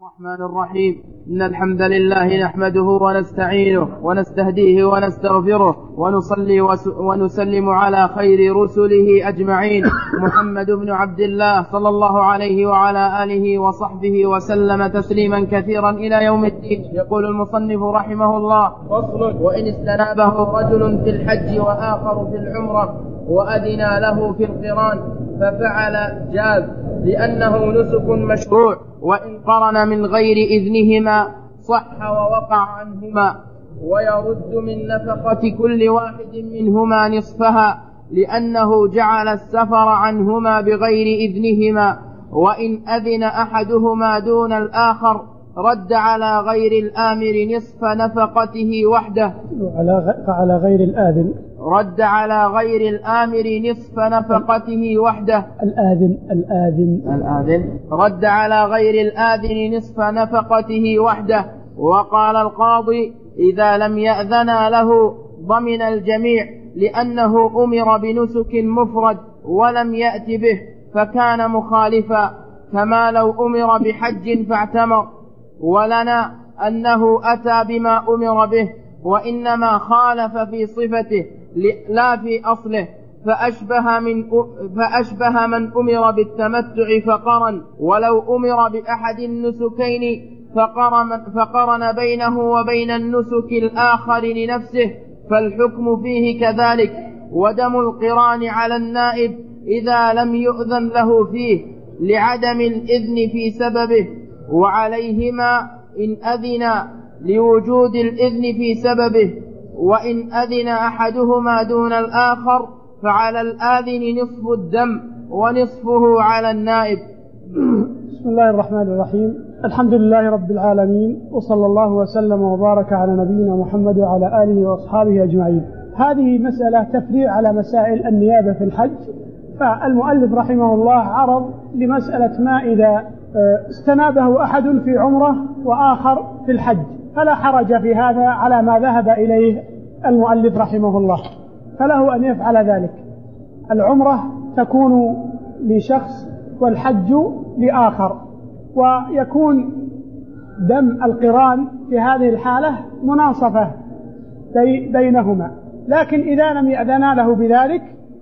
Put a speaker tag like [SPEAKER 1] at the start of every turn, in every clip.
[SPEAKER 1] الرحمن الرحيم. إن الحمد لله نحمده ونستعينه ونستهديه ونستغفره ونصلي ونسلم على خير رسله أجمعين محمد بن عبد الله صلى الله عليه وعلى آله وصحبه وسلم تسليما كثيرا إلى يوم الدين. يقول المصنف رحمه الله: فصل: وإن استنابه رجل في الحج وآخر في العمرة وأذن له في القران ففعل جاز لأنه نسك مشروع، وإن قرن من غير إذنهما صح ووقع عنهما، ويرد من نفقة كل واحد منهما نصفها لأنه جعل السفر عنهما بغير إذنهما. وإن أذن أحدهما دون الآخر رد على غير الآمر نصف نفقته وحده.
[SPEAKER 2] على غير الآذن
[SPEAKER 1] رد على غير الآمر نصف نفقته وحده. الآذن رد على غير الآذن نصف نفقته وحده. وقال القاضي: إذا لم يأذنا له ضمن الجميع لأنه أمر بنسك مفرد ولم يأت به فكان مخالفا، كما لو أمر بحج فاعتمر. ولنا أنه أتى بما أمر به وإنما خالف في صفته لا في أصله، فأشبه من أمر بالتمتع فقرن، ولو أمر بأحد النسكين فقرن بينه وبين النسك الآخر لنفسه فالحكم فيه كذلك. ودم القران على النائب إذا لم يؤذن له فيه لعدم الإذن في سببه، وعليهما إن أذن لوجود الإذن في سببه. وإن أذن أحدهما دون الآخر فعلى الآذن نصف الدم ونصفه على النائب.
[SPEAKER 2] بسم الله الرحمن الرحيم. الحمد لله رب العالمين، وصلى الله وسلم وبارك على نبينا محمد وعلى آله وأصحابه أجمعين. هذه مسألة تفريع على مسائل النيابة في الحج. فالمؤلف رحمه الله عرض لمسألة ما إذا استنابه أحد في عمرة وآخر في الحج، فلا حرج في هذا على ما ذهب إليه المؤلف رحمه الله، فله أن يفعل ذلك. العمرة تكون لشخص والحج لآخر، ويكون دم القران في هذه الحالة مناصفة بينهما. لكن إذا لم يأذنا له بذلك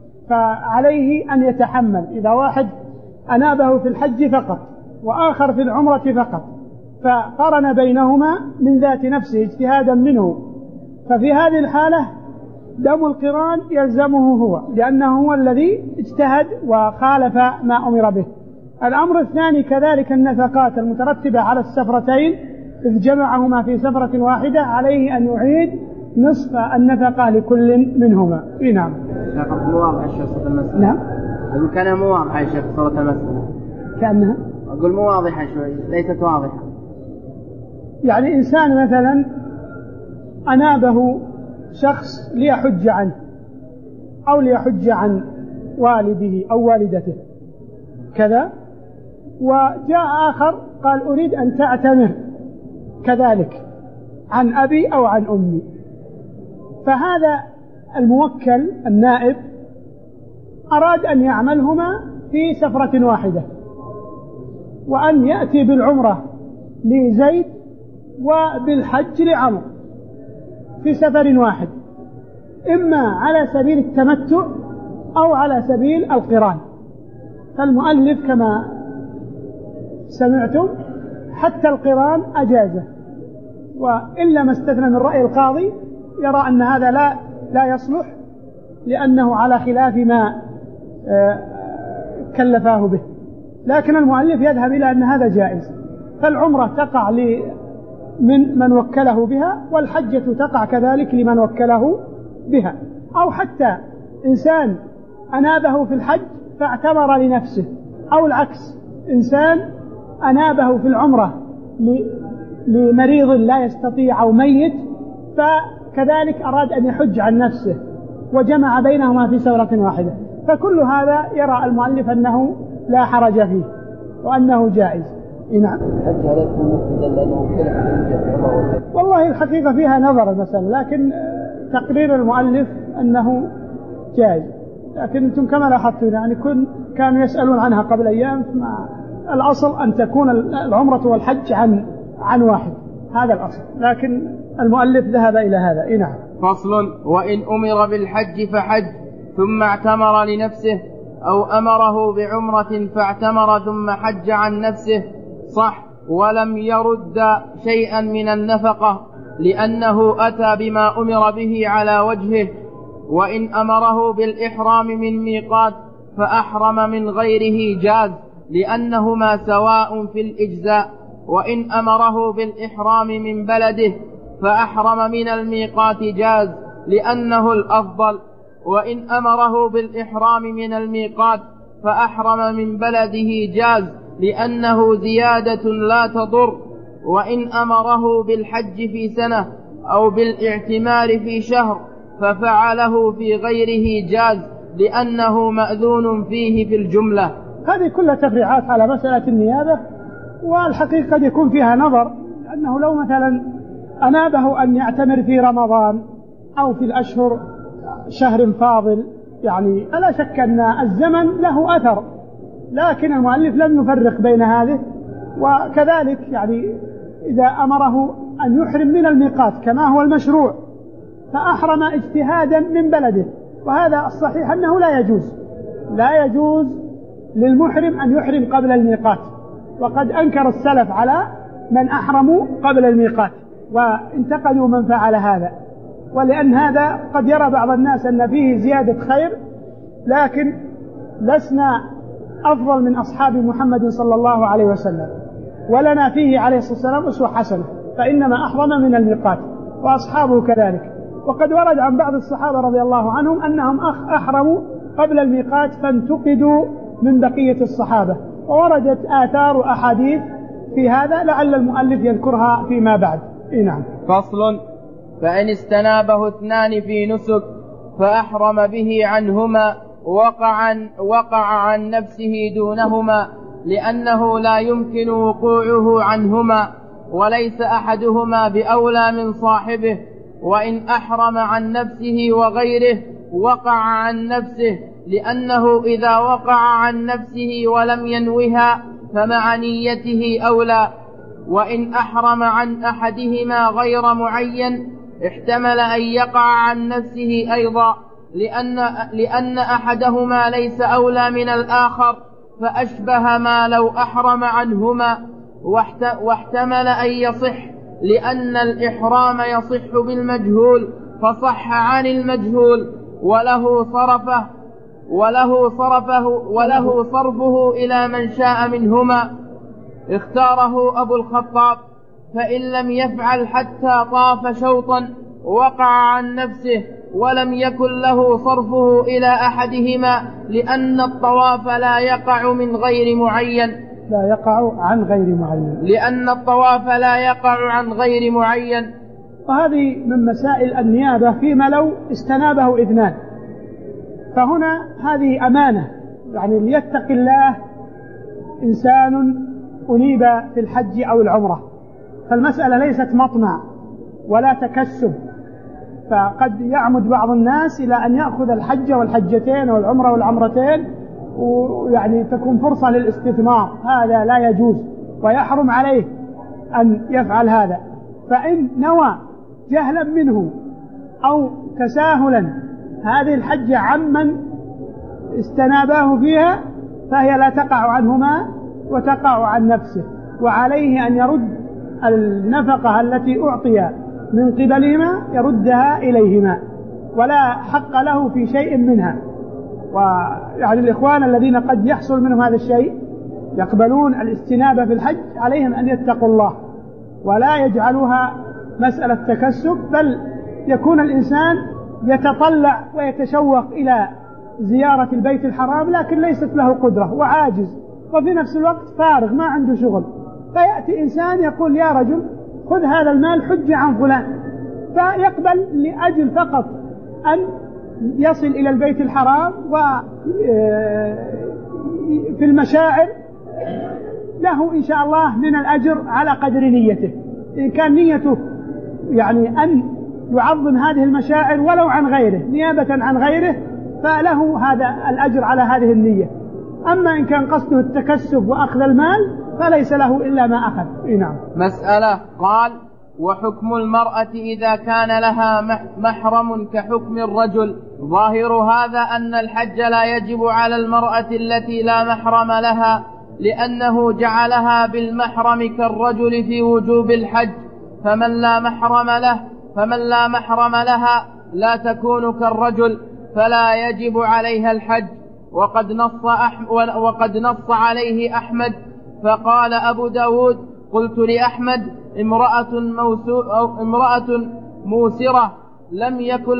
[SPEAKER 2] فعليه أن يتحمل. إذا واحد أنابه في الحج فقط وآخر في العمرة فقط فقرن بينهما من ذات نفسه اجتهادا منه، ففي هذه الحالة دم القران يلزمه هو، لأنه هو الذي اجتهد وخالف ما أمر به. الأمر الثاني كذلك النفقات المترتبة على السفرتين، إذ جمعهما في سفرة واحدة عليه أن يعيد نصف النفقة لكل منهما. نعم.
[SPEAKER 1] مو واضح الشيخ صوت المسألة.
[SPEAKER 2] نعم.
[SPEAKER 1] أقول كان مو واضح الشيخ صوت المسألة.
[SPEAKER 2] كأنها.
[SPEAKER 1] أقول مو واضحة شوي، ليست واضحة.
[SPEAKER 2] يعني إنسان مثلا أنابه شخص ليحج عنه أو ليحج عن والده أو والدته كذا، وجاء آخر قال أريد أن تعتمر كذلك عن أبي أو عن أمي، فهذا الموكل النائب أراد أن يعملهما في سفرة واحدة، وأن يأتي بالعمرة لزيد وبالحج لعمر في سفر واحد، إما على سبيل التمتع أو على سبيل القران. فالمؤلف كما سمعتم حتى القران أجازه، وإلا ما استثنى من رأي القاضي يرى أن هذا لا يصلح، لأنه على خلاف ما كلفاه به. لكن المؤلف يذهب إلى أن هذا جائز. فالعمرة تقع من وكله بها، والحجة تقع كذلك لمن وكله بها. أو حتى إنسان أنابه في الحج فاعتمر لنفسه، أو العكس، إنسان أنابه في العمرة لمريض لا يستطيع أو ميت، فكذلك أراد أن يحج عن نفسه وجمع بينهما في سفرة واحدة. فكل هذا يرى المؤلف أنه لا حرج فيه وأنه جائز. نعم. والله الحقيقة فيها نظر المسألة، لكن تقرير المؤلف أنه جائز. لكن أنتم كما لاحظتم يعني كانوا يسألون عنها قبل أيام الأصل أن تكون العمرة والحج عن واحد، هذا الأصل، لكن المؤلف ذهب إلى هذا. نعم.
[SPEAKER 1] فصل: وإن أمر بالحج فحج ثم اعتمر لنفسه، أو أمره بعمرة فاعتمر ثم حج عن نفسه صح، ولم يرد شيئا من النفقة لأنه أتى بما أمر به على وجهه. وإن أمره بالإحرام من ميقات فأحرم من غيره جاز لأنهما سواء في الإجزاء. وإن أمره بالإحرام من بلده فأحرم من الميقات جاز لأنه الأفضل. وإن أمره بالإحرام من الميقات فأحرم من بلده جاز لأنه زيادة لا تضر. وإن أمره بالحج في سنة أو بالاعتمار في شهر ففعله في غيره جاز لأنه مأذون فيه في الجملة.
[SPEAKER 2] هذه كلها تفريعات على مسألة النيابة، والحقيقة قد يكون فيها نظر، أنه لو مثلا أنابه أن يعتمر في رمضان أو في الأشهر شهر فاضل، يعني لا شك أن الزمن له أثر، لكن المؤلف لم يفرق بين هذه. وكذلك يعني إذا أمره أن يحرم من الميقات كما هو المشروع فأحرم اجتهادا من بلده، وهذا الصحيح أنه لا يجوز للمحرم أن يحرم قبل الميقات، وقد أنكر السلف على من أحرموا قبل الميقات وانتقدوا من فعل هذا. ولأن هذا قد يرى بعض الناس أن فيه زيادة خير، لكن لسنا أفضل من أصحاب محمد صلى الله عليه وسلم، ولنا فيه عليه الصلاة والسلام أسوة حسنة، فإنما أحرم من الميقات وأصحابه كذلك. وقد ورد عن بعض الصحابة رضي الله عنهم أنهم أحرموا قبل الميقات فانتقدوا من بقية الصحابة، ووردت آثار وأحاديث في هذا لعل المؤلف يذكرها فيما بعد. نعم.
[SPEAKER 1] فصل: فإن استنابه اثنان في نسك فأحرم به عنهما وقع عن نفسه دونهما لأنه لا يمكن وقوعه عنهما، وليس أحدهما بأولى من صاحبه. وإن أحرم عن نفسه وغيره وقع عن نفسه، لأنه إذا وقع عن نفسه ولم ينوها فمع نيته أولى. وإن أحرم عن أحدهما غير معين احتمل أن يقع عن نفسه أيضا، لأن أحدهما ليس أولى من الآخر، فأشبه ما لو أحرم عنهما. واحتمل أن يصح، لأن الإحرام يصح بالمجهول فصح عن المجهول، وله صرفه إلى من شاء منهما. اختاره أبو الخطاب، فإن لم يفعل حتى طاف شوطا وقع عن نفسه ولم يكن له صرفه إلى أحدهما، لأن الطواف لا يقع عن غير معين.
[SPEAKER 2] وهذه من مسائل النيابة فيما لو استنابه اثنان، فهنا هذه أمانة، يعني ليتق الله إنسان أنيب في الحج أو العمرة، فالمسألة ليست مطمع ولا تكسب، فقد يعمد بعض الناس إلى أن يأخذ الحج والحجتين والعمرة والعمرتين، ويعني تكون فرصة للاستثمار، هذا لا يجوز ويحرم عليه أن يفعل هذا. فإن نوى جهلا منه أو تساهلا هذه الحجة عمن استناباه فيها فهي لا تقع عنهما وتقع عن نفسه، وعليه أن يرد النفقة التي أعطي من قبلهما يردها إليهما، ولا حق له في شيء منها. ويعني الإخوان الذين قد يحصل منهم هذا الشيء يقبلون الاستنابة في الحج، عليهم أن يتقوا الله ولا يجعلوها مسألة تكسب، بل يكون الإنسان يتطلع ويتشوق إلى زيارة البيت الحرام، لكن ليست له قدرة وعاجز، وفي نفس الوقت فارغ ما عنده شغل، فيأتي إنسان يقول يا رجل خذ هذا المال حج عن فلان، فيقبل لأجل فقط أن يصل إلى البيت الحرام وفي المشاعر له إن شاء الله من الأجر على قدر نيته. إن كان نيته يعني أن يعظم هذه المشاعر ولو عن غيره نيابة عن غيره، فله هذا الأجر على هذه النية. أما إن كان قصده التكسب وأخذ المال فليس له إلا ما أخذ. نعم.
[SPEAKER 1] مسألة. قال: وحكم المرأة إذا كان لها محرم كحكم الرجل. ظاهر هذا أن الحج لا يجب على المرأة التي لا محرم لها، لأنه جعلها بالمحرم كالرجل في وجوب الحج، فمن لا محرم لها لا تكون كالرجل، فلا يجب عليها الحج. وقد نص عليه أحمد. فقال أبو داود: قلت لأحمد: امرأة موسرة لم يكن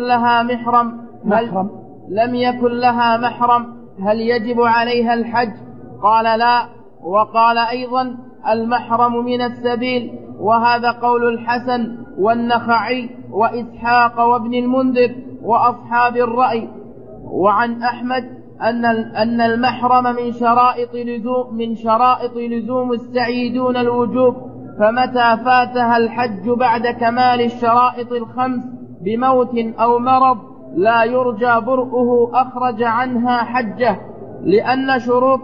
[SPEAKER 1] لها محرم هل يجب عليها الحج؟ قال: لا. وقال أيضا: المحرم من السبيل، وهذا قول الحسن والنخعي وإسحاق وابن المنذر وأصحاب الرأي. وعن أحمد أن المحرم من شرائط لزوم السعي دون الوجوب، فمتى فاتها الحج بعد كمال الشرائط الخمس بموت أو مرض لا يرجى برؤه أخرج عنها حجه، لأن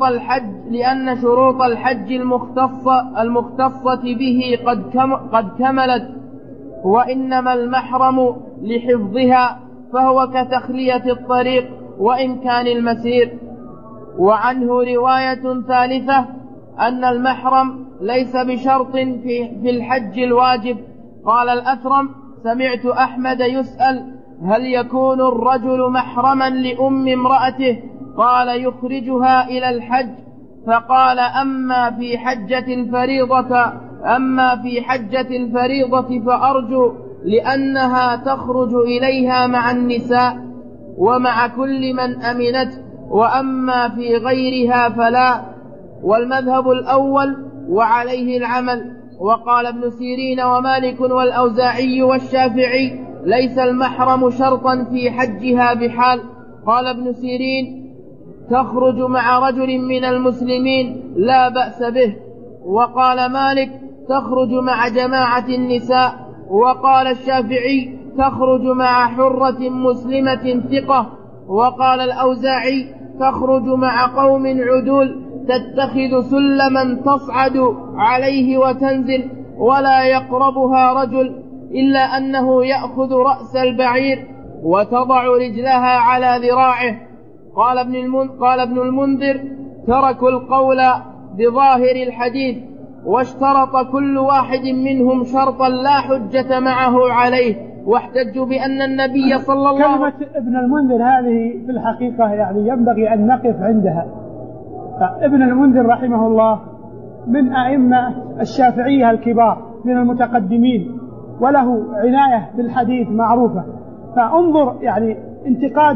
[SPEAKER 1] شروط الحج المختصة به قد كملت، وإنما المحرم لحفظها، فهو كتخلية الطريق وإمكان المسير. وعنه رواية ثالثة أن المحرم ليس بشرط في الحج الواجب. قال الأثرم: سمعت أحمد يسأل: هل يكون الرجل محرما لأم امرأته؟ قال: يخرجها إلى الحج. فقال: أما في حجة الفريضة فأرجو، لأنها تخرج إليها مع النساء ومع كل من أمنته، وأما في غيرها فلا. والمذهب الأول وعليه العمل. وقال ابن سيرين ومالك والأوزاعي والشافعي: ليس المحرم شرطا في حجها بحال. قال ابن سيرين: تخرج مع رجل من المسلمين لا بأس به. وقال مالك: تخرج مع جماعة النساء. وقال الشافعي: تخرج مع حرة مسلمة ثقة. وقال الأوزاعي: تخرج مع قوم عدول تتخذ سلما تصعد عليه وتنزل، ولا يقربها رجل إلا أنه يأخذ رأس البعير وتضع رجلها على ذراعه. قال ابن المنذر: تركوا القول بظاهر الحديث، واشترط كل واحد منهم شرطا لا حجة معه عليه، واحتجوا بأن النبي صلى الله عليه وسلم.
[SPEAKER 2] كلمة ابن المنذر هذه في الحقيقة يعني ينبغي أن نقف عندها. فابن المنذر رحمه الله من أئمة الشافعية الكبار من المتقدمين، وله عناية بالحديث معروفة. فانظر يعني انتقاد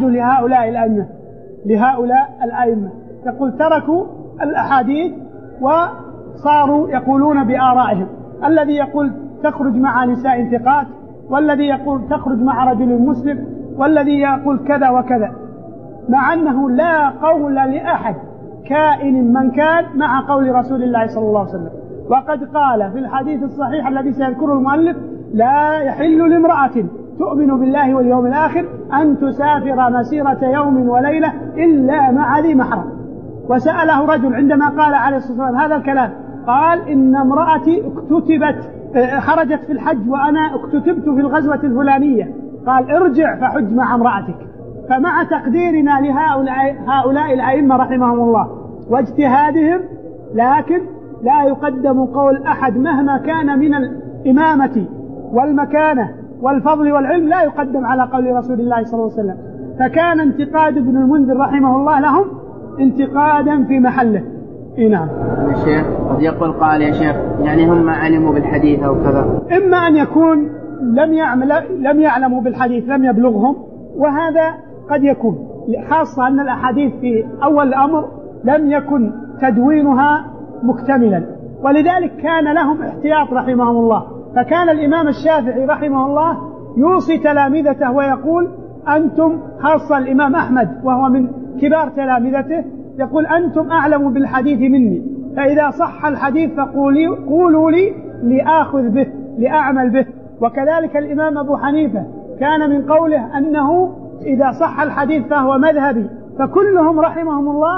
[SPEAKER 2] لهؤلاء الأئمة، يقول: تركوا الأحاديث وصاروا يقولون بآرائهم، الذي يقول تخرج مع نساء ثقات، والذي يقول تخرج مع رجل مسلم، والذي يقول كذا وكذا، مع أنه لا قول لأحد كائن من كان مع قول رسول الله صلى الله عليه وسلم. وقد قال في الحديث الصحيح الذي سيذكره المؤلف: لا يحل لامرأة تؤمن بالله واليوم الآخر أن تسافر مسيرة يوم وليلة إلا مع ذي محرم. وسأله رجل عندما قال عليه الصلاة والسلام هذا الكلام، قال: إن امرأتي خرجت في الحج وأنا اكتتبت في الغزوة الفلانية. قال: ارجع فحج مع امرأتك. فمع تقديرنا لهؤلاء الأئمة رحمهم الله واجتهادهم، لكن لا يقدم قول أحد مهما كان من الإمامة والمكانة والفضل والعلم، لا يقدم على قول رسول الله صلى الله عليه وسلم. فكان انتقاد ابن المنذر رحمه الله لهم انتقادا في محله. نعم.
[SPEAKER 1] يا شيخ قد يقول قال: يا شيخ يعني هم علموا بالحديث أو كذا.
[SPEAKER 2] إما أن يكون لم يعلموا بالحديث، لم يبلغهم، وهذا قد يكون، خاصة أن الأحاديث في أول الأمر لم يكن تدوينها مكتملا، ولذلك كان لهم احتياط رحمهم الله. فكان الإمام الشافعي رحمه الله يوصي تلامذته ويقول: أنتم، خاصة الإمام أحمد وهو من كبار تلامذته، يقول: أنتم أعلم بالحديث مني، فإذا صح الحديث قولوا لي لآخذ به لأعمل به. وكذلك الإمام أبو حنيفة كان من قوله أنه إذا صح الحديث فهو مذهبي. فكلهم رحمهم الله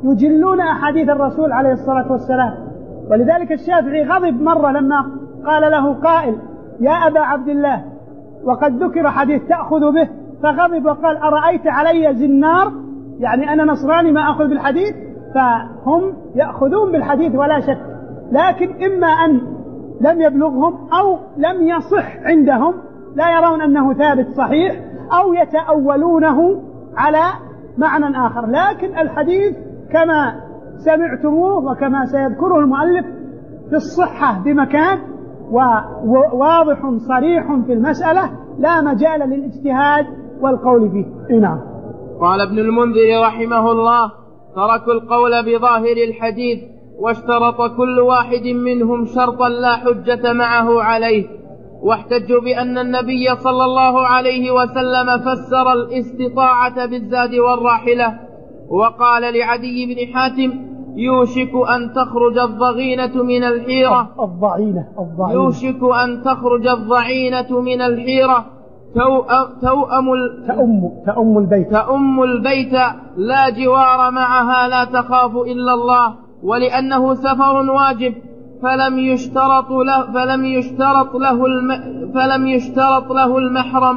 [SPEAKER 2] يجلون أحاديث الرسول عليه الصلاة والسلام. ولذلك الشافعي غضب مرة لما قال له قائل يا أبا عبد الله وقد ذكر حديث تأخذ به، فغضب وقال أرأيت علي زنار، يعني أنا نصراني ما أخذ بالحديث. فهم يأخذون بالحديث ولا شك، لكن إما أن لم يبلغهم أو لم يصح عندهم، لا يرون أنه ثابت صحيح، أو يتأولونه على معنى آخر. لكن الحديث كما سمعتموه وكما سيذكره المؤلف في الصحة بمكان وواضح صريح في المسألة، لا مجال للاجتهاد والقول فيه. نعم.
[SPEAKER 1] قال ابن المنذر رحمه الله: تركوا القول بظاهر الحديث، واشترط كل واحد منهم شرطا لا حجة معه عليه، واحتجوا بأن النبي صلى الله عليه وسلم فسر الاستطاعة بالزاد والراحلة، وقال لعدي بن حاتم: يوشك أن تخرج الضغينة من الحيرة يوشك أن تخرج الضعينة من الحيرة تؤم البيت لا جوار معها لا تخاف إلا الله، ولأنه سفر واجب فلم يشترط له المحرم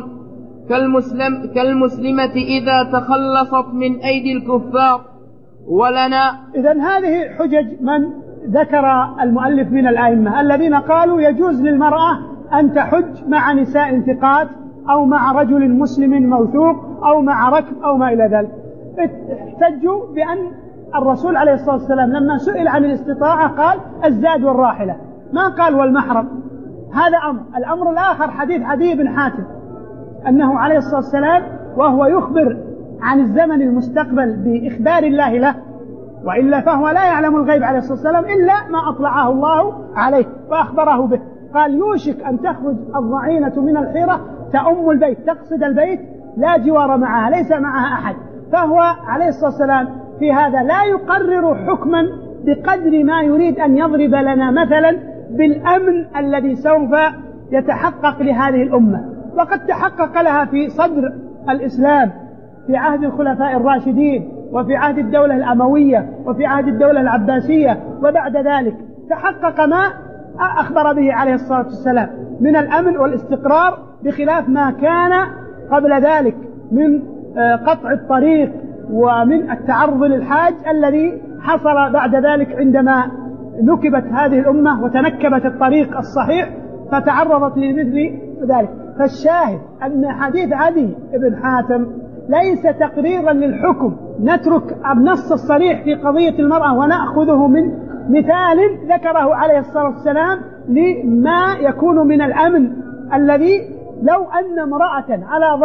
[SPEAKER 1] كالمسلمة إذا تخلصت من أيدي الكفار. ولنا
[SPEAKER 2] إذن هذه حجج من ذكر المؤلف من الأئمة الذين قالوا يجوز للمرأة أن تحج مع نساء ثقات أو مع رجل مسلم موثوق أو مع ركب أو ما إلى ذلك. احتجوا بأن الرسول عليه الصلاة والسلام لما سئل عن الاستطاعة قال الزاد والراحلة، ما قال والمحرم. هذا أمر. الأمر الآخر حديث عدي بن حاتم أنه عليه الصلاة والسلام وهو يخبر عن الزمن المستقبل بإخبار الله له، وإلا فهو لا يعلم الغيب عليه الصلاة والسلام إلا ما أطلعه الله عليه وأخبره به. قال يوشك أن تخرج الضعينة من الحيرة تأم البيت، تقصد البيت لا جوار معها، ليس معها أحد. فهو عليه الصلاة والسلام في هذا لا يقرر حكما بقدر ما يريد أن يضرب لنا مثلا بالأمن الذي سوف يتحقق لهذه الأمة، وقد تحقق لها في صدر الإسلام في عهد الخلفاء الراشدين، وفي عهد الدولة الأموية، وفي عهد الدولة العباسية، وبعد ذلك تحقق ما أخبر به عليه الصلاة والسلام من الأمن والاستقرار، بخلاف ما كان قبل ذلك من قطع الطريق ومن التعرض للحاج الذي حصل بعد ذلك عندما نكبت هذه الأمة وتنكبت الطريق الصحيح فتعرضت لمثل ذلك. فالشاهد أن حديث عدي بن حاتم ليس تقريرا للحكم، نترك النص الصريح في قضية المرأة ونأخذه من مثال ذكره عليه الصلاة والسلام لما يكون من الأمن الذي لو أن امرأة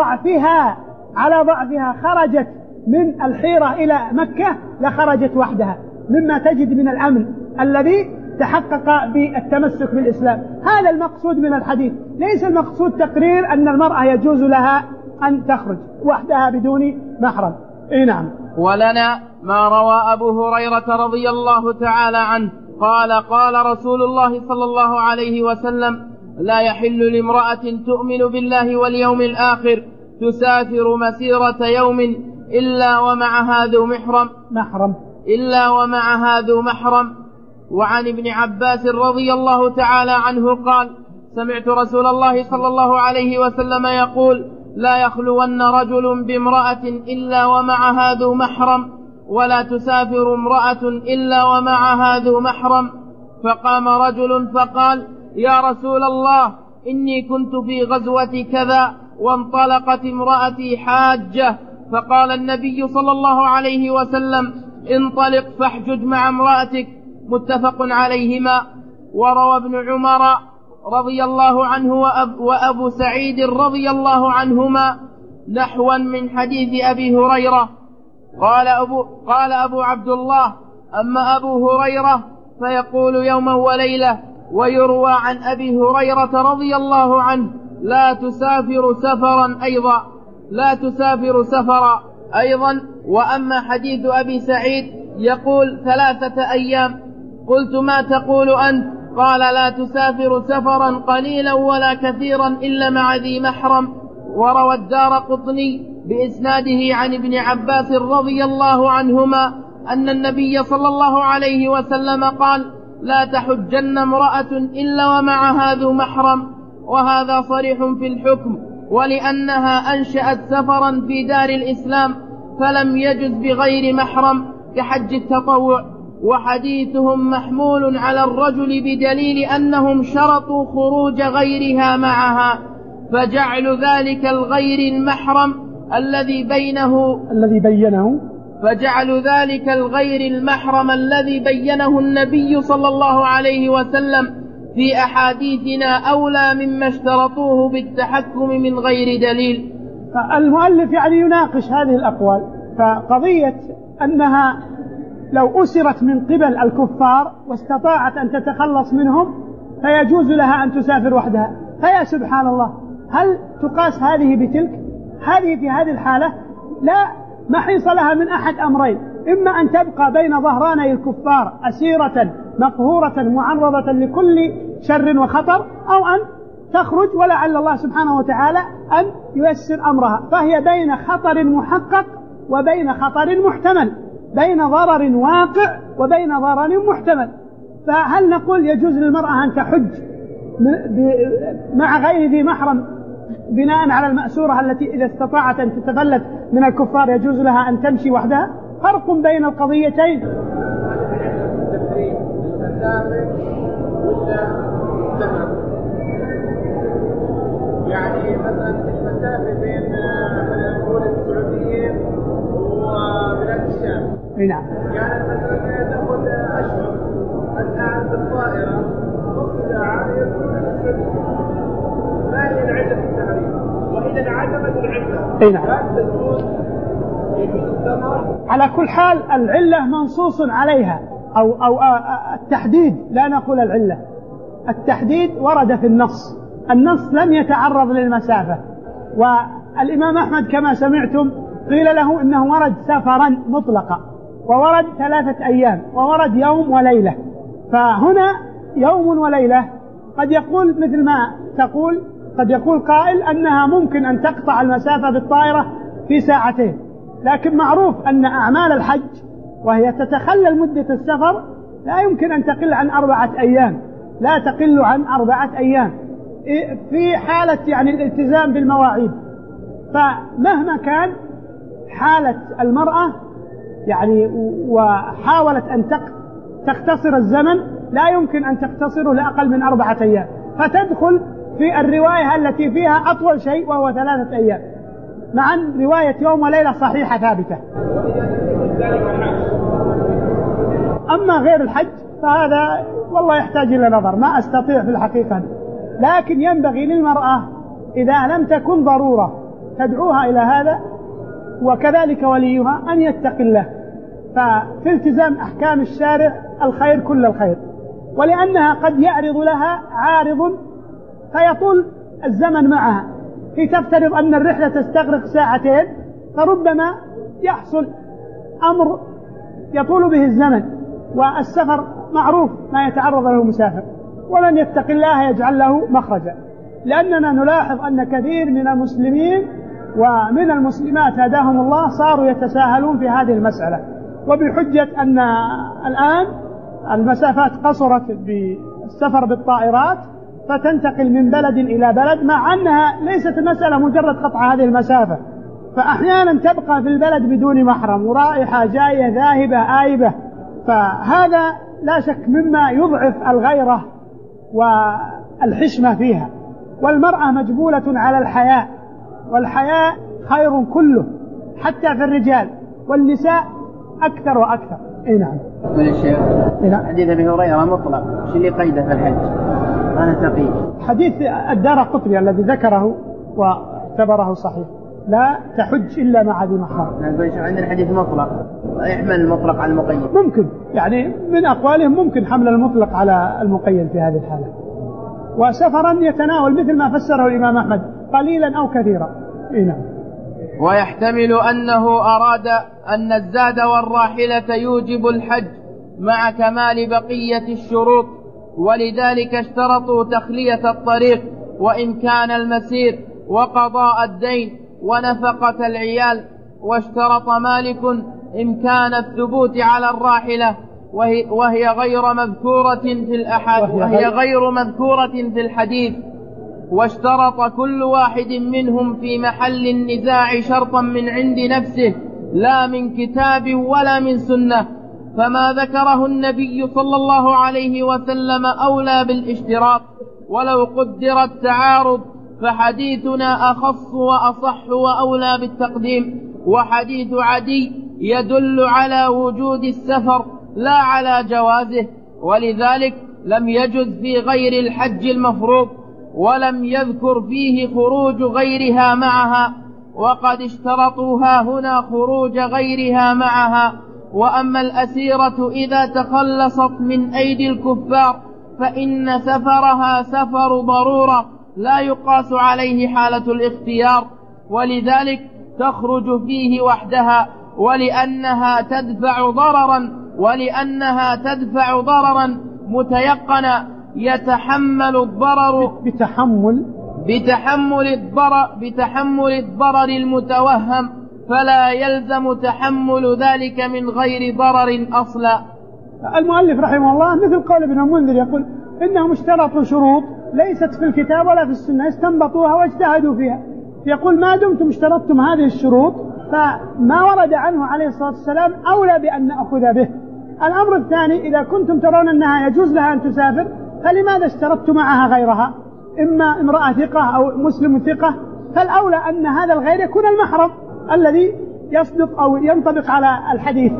[SPEAKER 2] على ضعفها خرجت من الحيرة إلى مكة لخرجت وحدها، مما تجد من الأمن الذي تحقق بالتمسك بالإسلام. هذا المقصود من الحديث، ليس المقصود تقرير أن المرأة يجوز لها أن تخرج وحدها بدون محرم. نعم.
[SPEAKER 1] ولنا ما روى أبو هريرة رضي الله تعالى عنه قال: قال رسول الله صلى الله عليه وسلم: لا يحل لامرأة تؤمن بالله واليوم الآخر تسافر مسيرة يوم إلا ومعها ذو محرم. وعن ابن عباس رضي الله تعالى عنه قال: سمعت رسول الله صلى الله عليه وسلم يقول: لا يخلون رجل بامرأة إلا ومعها ذو محرم، ولا تسافر امرأة إلا ومعها ذو محرم. فقام رجل فقال: يا رسول الله، إني كنت في غزوة كذا وانطلقت امرأتي حاجة. فقال النبي صلى الله عليه وسلم: انطلق فاحجج مع امرأتك. متفق عليهما. وروى ابن عمر رضي الله عنه وأبو سعيد رضي الله عنهما نحوا من حديث أبي هريرة. قال أبو عبد الله: أما أبو هريرة فيقول يوما وليلة. ويروى عن أبي هريرة رضي الله عنه: لا تسافر سفرا أيضا. وأما حديث أبي سعيد يقول 3 أيام. قلت: ما تقول أنت؟ قال: لا تسافر سفرا قليلا ولا كثيرا إلا مع ذي محرم. وروى الدارقطني بإسناده عن ابن عباس رضي الله عنهما أن النبي صلى الله عليه وسلم قال: لا تحجن امرأة إلا ومعها ذو محرم، وهذا صريح في الحكم، ولأنها أنشأت سفرا في دار الإسلام فلم يجز بغير محرم كحج التطوع، وحديثهم محمول على الرجل بدليل أنهم شرطوا خروج غيرها معها، فجعل ذلك الغير المحرم الذي بينه النبي صلى الله عليه وسلم في أحاديثنا أولى مما اشترطوه بالتحكم من غير دليل.
[SPEAKER 2] المؤلف يعني يناقش هذه الأقوال، فقضية أنها لو أسرت من قبل الكفار واستطاعت أن تتخلص منهم فيجوز لها أن تسافر وحدها، فيا سبحان الله، هل تقاس هذه بتلك؟ هذه في هذه الحالة لا محيص لها من أحد أمرين: إما أن تبقى بين ظهراني الكفار أسيرة مقهورة معرضة لكل شر وخطر، أو أن تخرج ولعل الله سبحانه وتعالى أن ييسر أمرها، فهي بين خطر محقق وبين خطر محتمل، بين ضرر واقع وبين ضرر محتمل. فهل نقول يجوز للمرأة أن تحج مع غير ذي محرم بناء على المأسورة التي إذا استطاعت أن تتفلت من الكفار يجوز لها أن تمشي وحدها؟ فرق بين القضيتين.
[SPEAKER 3] يعني مثلا المسافة بين السعوديين وبلاد الشام،
[SPEAKER 2] نعم،
[SPEAKER 3] يعني مثلا تأخذ أشهر، الآن بالطائرة نصف ساعة يكون السعودية. ما هي العلة في التعريف؟ وإذا انعدمت العلة هل تكون يجوز السفر؟
[SPEAKER 2] على كل حال العلة منصوص عليها، أو التحديد، لا نقول العلة، التحديد ورد في النص لم يتعرض للمسافة. والإمام أحمد كما سمعتم قيل له إنه ورد سفرا مطلقا، وورد 3 أيام، وورد يوم وليلة. فهنا يوم وليلة قد يقول مثل ما تقول، قد يقول قائل أنها ممكن أن تقطع المسافة بالطائرة في 2 ساعة، لكن معروف أن أعمال الحج وهي تتخلل مدة السفر لا يمكن أن تقل عن 4 أيام، لا تقل عن 4 أيام في حالة يعني الالتزام بالمواعيد. فمهما كان حالة المرأة يعني وحاولت أن تختصر الزمن لا يمكن أن تختصره لأقل من 4 أيام، فتدخل في الرواية التي فيها أطول شيء وهو 3 أيام، مع رواية يوم وليلة صحيحة ثابتة. أما غير الحج فهذا والله يحتاج إلى نظر، ما أستطيع في الحقيقة، لكن ينبغي للمرأة إذا لم تكن ضرورة تدعوها إلى هذا وكذلك وليها أن يتقي الله، ففي التزام أحكام الشارع الخير كل الخير، ولأنها قد يعرض لها عارض فيطول الزمن معها، في تفترض أن الرحلة تستغرق 2 ساعة فربما يحصل أمر يطول به الزمن، والسفر معروف ما يتعرض له المسافر، ومن يتق الله يجعل له مخرجا. لأننا نلاحظ أن كثير من المسلمين ومن المسلمات هداهم الله صاروا يتساهلون في هذه المسألة، وبحجة أن الآن المسافات قصرت بالسفر بالطائرات فتنتقل من بلد إلى بلد، مع أنها ليست المسألة مجرد قطع هذه المسافة، فأحيانا تبقى في البلد بدون محرم ورائحة جاية ذاهبة آيبة، فهذا لا شك مما يضعف الغيرة والحشمة فيها. والمرأة مجبولة على الحياء، والحياء خير كله حتى في الرجال، والنساء أكثر وأكثر.
[SPEAKER 1] نعم. من الشيخ حديث أبي هريرة مطلق، شو اللي قيده في الحج؟ أنا تقي
[SPEAKER 2] حديث الدارقطني الذي ذكره واعتبره صحيح، لا تحج إلا مع ذي محرم.
[SPEAKER 1] عندنا الحديث مطلق يحمل المطلق على المقيد،
[SPEAKER 2] ممكن يعني من أقوالهم ممكن حمل المطلق على المقيد في هذه الحالة. وسفرا يتناول مثل ما فسره الإمام أحمد قليلا أو كثيرا. نعم.
[SPEAKER 1] ويحتمل أنه أراد أن الزاد والراحلة يوجب الحج مع كمال بقية الشروط، ولذلك اشترطوا تخلية الطريق وإمكان المسير وقضاء الدين ونفقة العيال. واشترط مالك إمكان الثبوت على الراحلة وهي غير مذكورة في الحديث، واشترط كل واحد منهم في محل النزاع شرطا من عند نفسه لا من كتاب ولا من سنة، فما ذكره النبي صلى الله عليه وسلم أولى بالاشتراط، ولو قدر التعارض فحديثنا أخص وأصح وأولى بالتقديم، وحديث عدي يدل على وجود السفر لا على جوازه، ولذلك لم يجز في غير الحج المفروض، ولم يذكر فيه خروج غيرها معها، وقد اشترطوها هنا خروج غيرها معها. وأما الأسيرة إذا تخلصت من أيدي الكفار فإن سفرها سفر ضرورة لا يقاس عليه حالة الاختيار، ولذلك تخرج فيه وحدها، ولأنها تدفع ضررا متيقنا يتحمل الضرر بتحمل الضرر المتوهم، فلا يلزم تحمل ذلك من غير ضرر أصلا.
[SPEAKER 2] المؤلف رحمه الله مثل قول ابن المنذر يقول إنهم اشترطوا شروط ليست في الكتاب ولا في السنة، استنبطوها واجتهدوا فيها، يقول ما دمتم اشترطتم هذه الشروط فما ورد عنه عليه الصلاة والسلام أولى بأن نأخذ به. الأمر الثاني، إذا كنتم ترون أنها يجوز لها أن تسافر فلماذا اشترطتم معها غيرها، إما امرأة ثقة أو مسلم ثقة، فالأولى أن هذا الغير يكون المحرم الذي يصدق أو ينطبق على الحديث.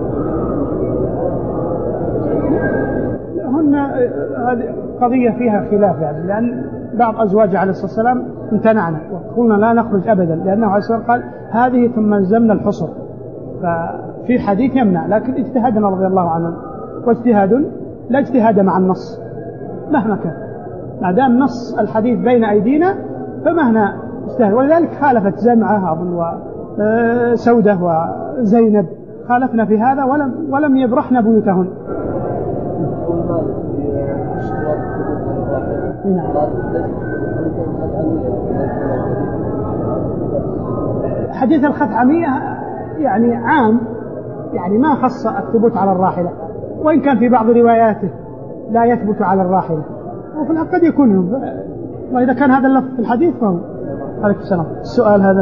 [SPEAKER 2] هذه قضية فيها خلاف يعني، لأن بعض أزواج عليه الصلاة والسلام امتنعنا وقلنا لا نخرج أبدا، لأنه عليه الصلاة والسلام قال هذه ثم الزمنا الحصر، ففي حديث يمنع، لكن اجتهادنا رضي الله عنه واجتهاد لا اجتهاد مع النص مهما كان، ما دام نص الحديث بين أيدينا فمهنا اجتهاد. ولذلك خالفت زمعة أظن وسودة وزينب خالفنا في هذا ولم يبرحن بيوتهن. حديث الخثعمية يعني عام، يعني ما خص الثبوت على الراحلة، وإن كان في بعض رواياته لا يثبت على الراحلة، وفي الحق قد يكون، وإذا كان هذا اللفظ في الحديث فهو. عليكم السلام. السؤال هذا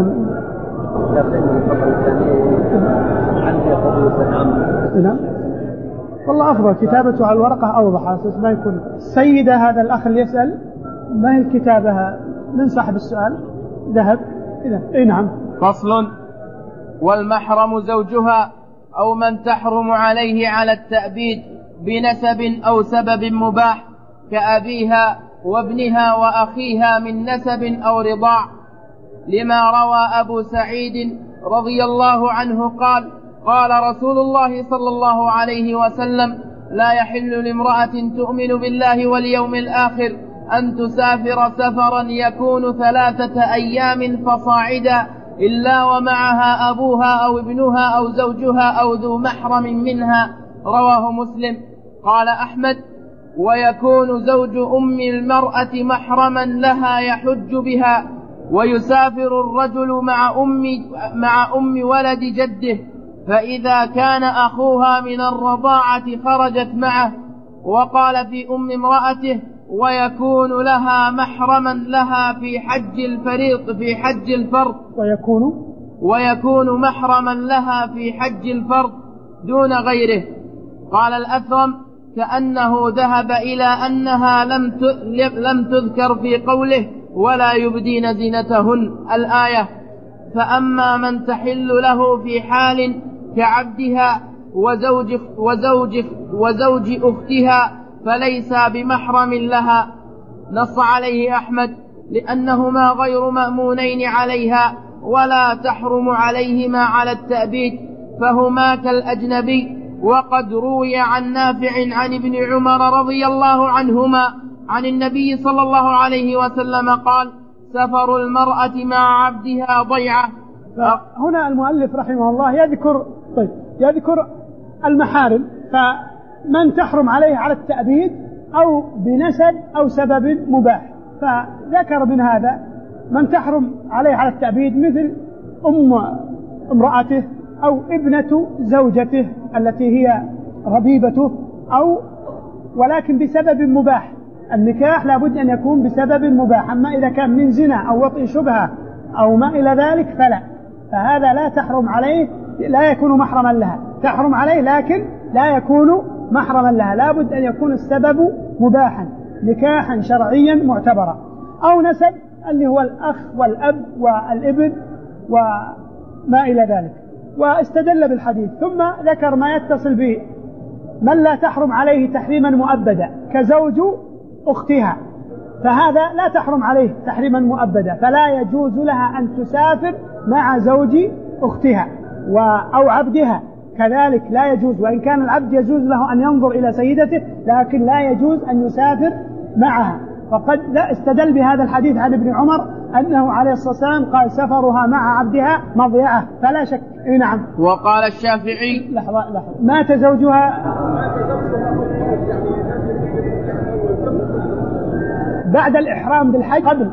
[SPEAKER 2] نعم، والله أفضل كتابته على الورقة أوضح على أساس ما يكون. السيدة هذا الأخ اللي يسأل ما هي الكتابة من صاحب السؤال؟ ذهب إذا نعم.
[SPEAKER 1] فصل: والمحرم زوجها أو من تحرم عليه على التأبيد بنسب أو سبب مباح كأبيها وابنها وأخيها من نسب أو رضاع، لما روى أبو سعيد رضي الله عنه قال: قال رسول الله صلى الله عليه وسلم: لا يحل لامرأة تؤمن بالله واليوم الآخر أن تسافر سفرا يكون 3 أيام فصاعدا إلا ومعها أبوها أو ابنها أو زوجها أو ذو محرم منها. رواه مسلم. قال أحمد: ويكون زوج أم المرأة محرما لها يحج بها، ويسافر الرجل مع أم ولد جده، فإذا كان أخوها من الرضاعة خرجت معه. وقال في أم امرأته: ويكون لها محرما لها في حج الفريض في حج الفرض، ويكون محرما لها في حج الفرض دون غيره. قال الأثرم: كأنه ذهب إلى أنها لم تذكر في قوله ولا يبدين زينتهن الآية. فأما من تحل له في حال كعبدها وزوج أختها فليس بمحرم لها. نص عليه أحمد لأنهما غير مأمونين عليها ولا تحرم عليهما على التأبيد، فهما كالأجنبي. وقد روي عن نافع عن ابن عمر رضي الله عنهما عن النبي صلى الله عليه وسلم قال: سفر المرأة مع عبدها ضيعة.
[SPEAKER 2] هنا المؤلف رحمه الله يذكر المحارم، فمن تحرم عليه على التأبيد أو بنسب أو سبب مباح، فذكر من هذا من تحرم عليه على التأبيد مثل أم امرأته أو ابنة زوجته التي هي ربيبته، ولكن بسبب مباح. النكاح لابد أن يكون بسبب مباح، أما إذا كان من زنا أو وطئ شبهة أو ما إلى ذلك فلا، فهذا لا تحرم عليه، لا يكون محرما لها، تحرم عليه لكن لا يكون محرما لها، لابد أن يكون السبب مباحا نكاحا شرعيا معتبرا. أو نسب اللي هو الأخ والأب والابن وما إلى ذلك. واستدل بالحديث، ثم ذكر ما يتصل به من لا تحرم عليه تحريما مؤبدا كزوج أختها، فهذا لا تحرم عليه تحريما مؤبدا، فلا يجوز لها أن تسافر مع زوج أختها، أو عبدها كذلك لا يجوز، وإن كان العبد يجوز له أن ينظر إلى سيدته لكن لا يجوز أن يسافر معها. وقد استدل بهذا الحديث عن ابن عمر أنه عليه الصلاة والسلام قال سفرها مع عبدها مضيعة، فلا شك. نعم.
[SPEAKER 1] وقال الشافعي
[SPEAKER 2] لحظة مات زوجها بعد الإحرام بالحج قبل،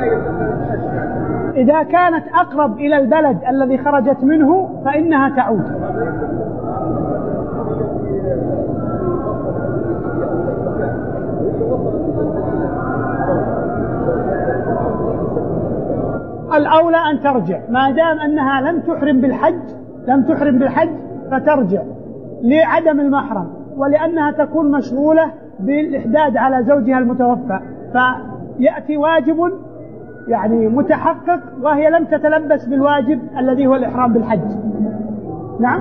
[SPEAKER 2] إذا كانت أقرب إلى البلد الذي خرجت منه فإنها تعود. الأولى أن ترجع ما دام أنها لم تحرم بالحج فترجع لعدم المحرم، ولأنها تكون مشغولة بالإحداد على زوجها المتوفى، فيأتي واجب يعني متحقق وهي لم تتلبس بالواجب الذي هو الإحرام بالحج. نعم.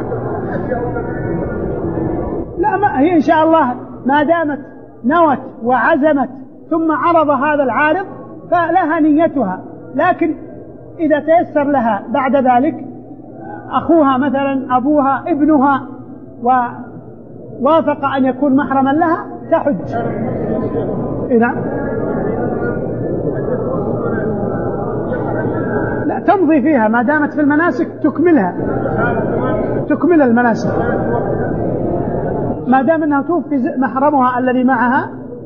[SPEAKER 2] لا، ما هي إن شاء الله ما دامت نوت وعزمت ثم عرض هذا العارض فلها نيتها، لكن إذا تيسر لها بعد ذلك أخوها مثلا أبوها ابنها ووافق أن يكون محرما لها تحج. نعم. لا، تمضي فيها ما دامت في المناسك، تكمل المناسك ما دام أنها توفي محرمها الذي معها،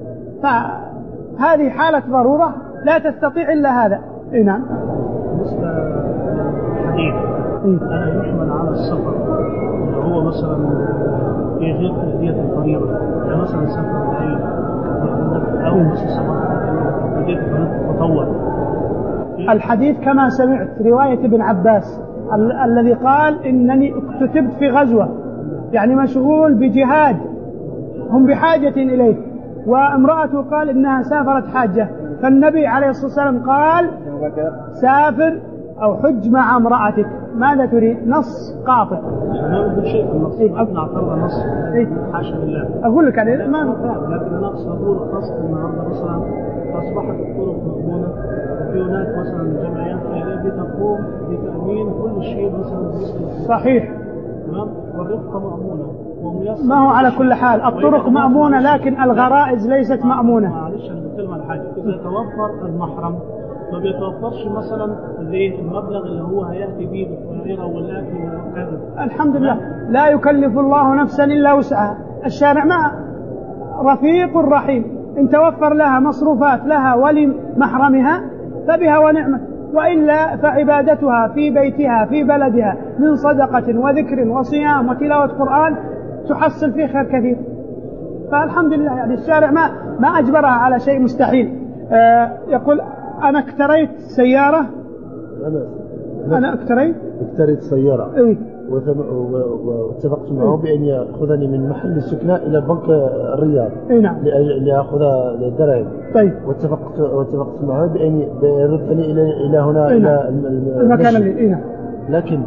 [SPEAKER 2] فهذه حالة ضرورة لا تستطيع إلا هذا. نعم.
[SPEAKER 4] بالنسبة للحديث أنا يحمل على السفر هو مثلا في غير تأدية الفريضة، يعني مثلا سفر بعيد أو مثلا سفر تأدية الفريضة تطوع.
[SPEAKER 2] الحديث كما سمعت رواية ابن عباس الذي قال إنني اكتتبت في غزوة، يعني مشغول بجهاد هم بحاجة إليه، وامرأته قال إنها سافرت حاجة، فالنبي عليه الصلاة والسلام قال سافر أو حج مع امرأتك، ماذا تريد؟ نص قاطع.
[SPEAKER 4] أنا أقول شيء في النص، أبنى اعترض نص حاشا لله.
[SPEAKER 2] أقول لك يعني ما
[SPEAKER 4] لكن أنا أقول خاصة النهارده مثلا أصبحت الطرق مأمونة، وفي هناك مثلا جمعيات خيرية بتقوم بتأمين كل شيء مثلا.
[SPEAKER 2] صحيح.
[SPEAKER 4] تمام. والرفقة مأمونة وميسر.
[SPEAKER 2] ما هو على كل حال الطرق مأمونة لكن الغرائز ليست مأمونة.
[SPEAKER 4] معلش أنا بتكلم عن حاجة، إذا توفر المحرم ما بيتوفرش مثلا المبلغ اللي هو هيأتي به بالطائرة والأكل وكذا.
[SPEAKER 2] الحمد لله لا يكلف الله نفسا إلا وسعها، الشارع مع رفيق رحيم، إن توفر لها مصروفات لها ولمحرمها فبها ونعمة، وإلا فعبادتها في بيتها في بلدها من صدقة وذكر وصيام وتلاوة قرآن تحصل فيه خير كثير. فالحمد لله يعني الشارع ما أجبرها على شيء مستحيل. يقول أنا اكتريت سيارة، أنا اكتريت سيارة
[SPEAKER 5] واتفقت معه بأن يأخذني من محل السكنة إلى بنك الرياض.
[SPEAKER 2] نعم.
[SPEAKER 5] لأخذ الدراهم.
[SPEAKER 2] طيب.
[SPEAKER 5] واتفقت معه بأن يردني إلى هنا إلى
[SPEAKER 2] المكان اللي
[SPEAKER 5] لكن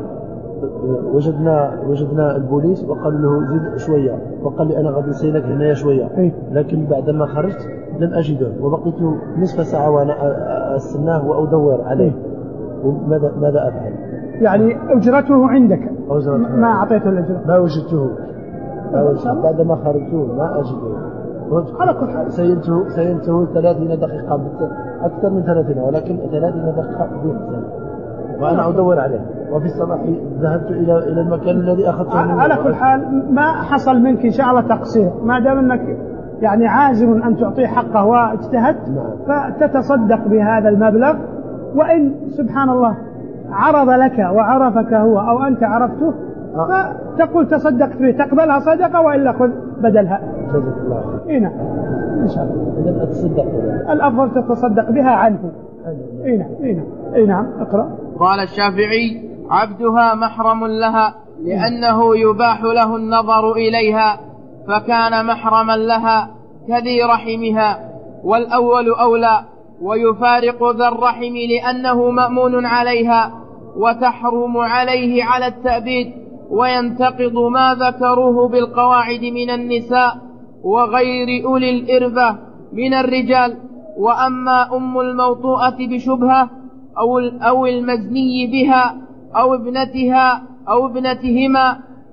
[SPEAKER 5] وجدنا البوليس وقال له زيد شوية، وقال لي أنا غادي نسيلك هنا شوية. لكن بعدما خرجت لم أجده، وبقيت نصف ساعة وأنا أستناه وأدور عليه. ماذا أفعل؟ يعني
[SPEAKER 2] أجرته عندك؟ ما أعطيته الأجرة؟
[SPEAKER 5] ما وجدته. بعدما خرجته ما أجده.
[SPEAKER 2] على كل حال
[SPEAKER 5] سينته 30 دقيقة، أكثر من 30، ولكن 30 دقيقة بإحسان، وأنا أدور عليه. وفي الصباح ذهبت إلى المكان الذي أخذته.
[SPEAKER 2] على كل حال ما حصل منك إن شاء الله تقصير، ما دام أنك يعني عازم أن تعطيه حقه واجتهدت. فتتصدق بهذا المبلغ، وإن سبحان الله عرض لك وعرفك هو أو أنت عرفته فتقول تصدقت به، تقبلها صدقة وإلا خذ بدلها.
[SPEAKER 5] جزاك الله.
[SPEAKER 2] إيه نعم إن شاء الله.
[SPEAKER 5] إذا أتصدق
[SPEAKER 2] الأفضل تتصدق بها عنه. إيه نعم إيه نعم إيه نعم. اقرأ.
[SPEAKER 1] قال الشافعي: عبدها محرم لها لأنه يباح له النظر إليها، فكان محرما لها كذي رحمها، والأول أولى، ويفارق ذا الرحم لأنه مأمون عليها، وتحرم عليه على التأبيد، وينتقض ما ذكروه بالقواعد من النساء وغير أولي الإربة من الرجال. وأما أم الموطوءة بشبهة أو المزني بها أو ابنتها أو ابنتهما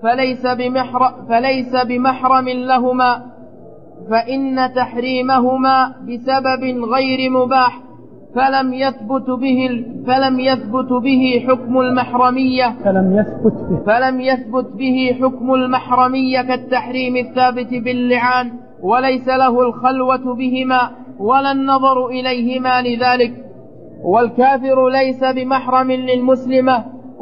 [SPEAKER 1] فليس بمحرم لهما، فإن تحريمهما بسبب غير مباح، فلم يثبت به حكم المحرمية كالتحريم الثابت باللعان، وليس له الخلوة بهما ولا النظر إليهما لذلك. والكافر ليس بمحرم للمسلمة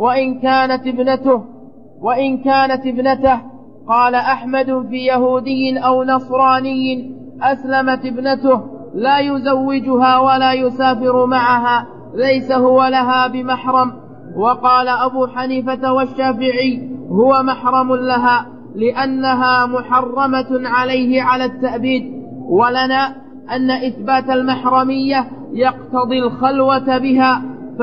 [SPEAKER 1] وإن كانت ابنته. قال أحمد: في يهودي أو نصراني أسلمت ابنته لا يزوجها ولا يسافر معها، ليس هو لها بمحرم. وقال أبو حنيفة والشافعي: هو محرم لها لأنها محرمة عليه على التأبيد. ولنا أن إثبات المحرمية يقتضي الخلوة بها،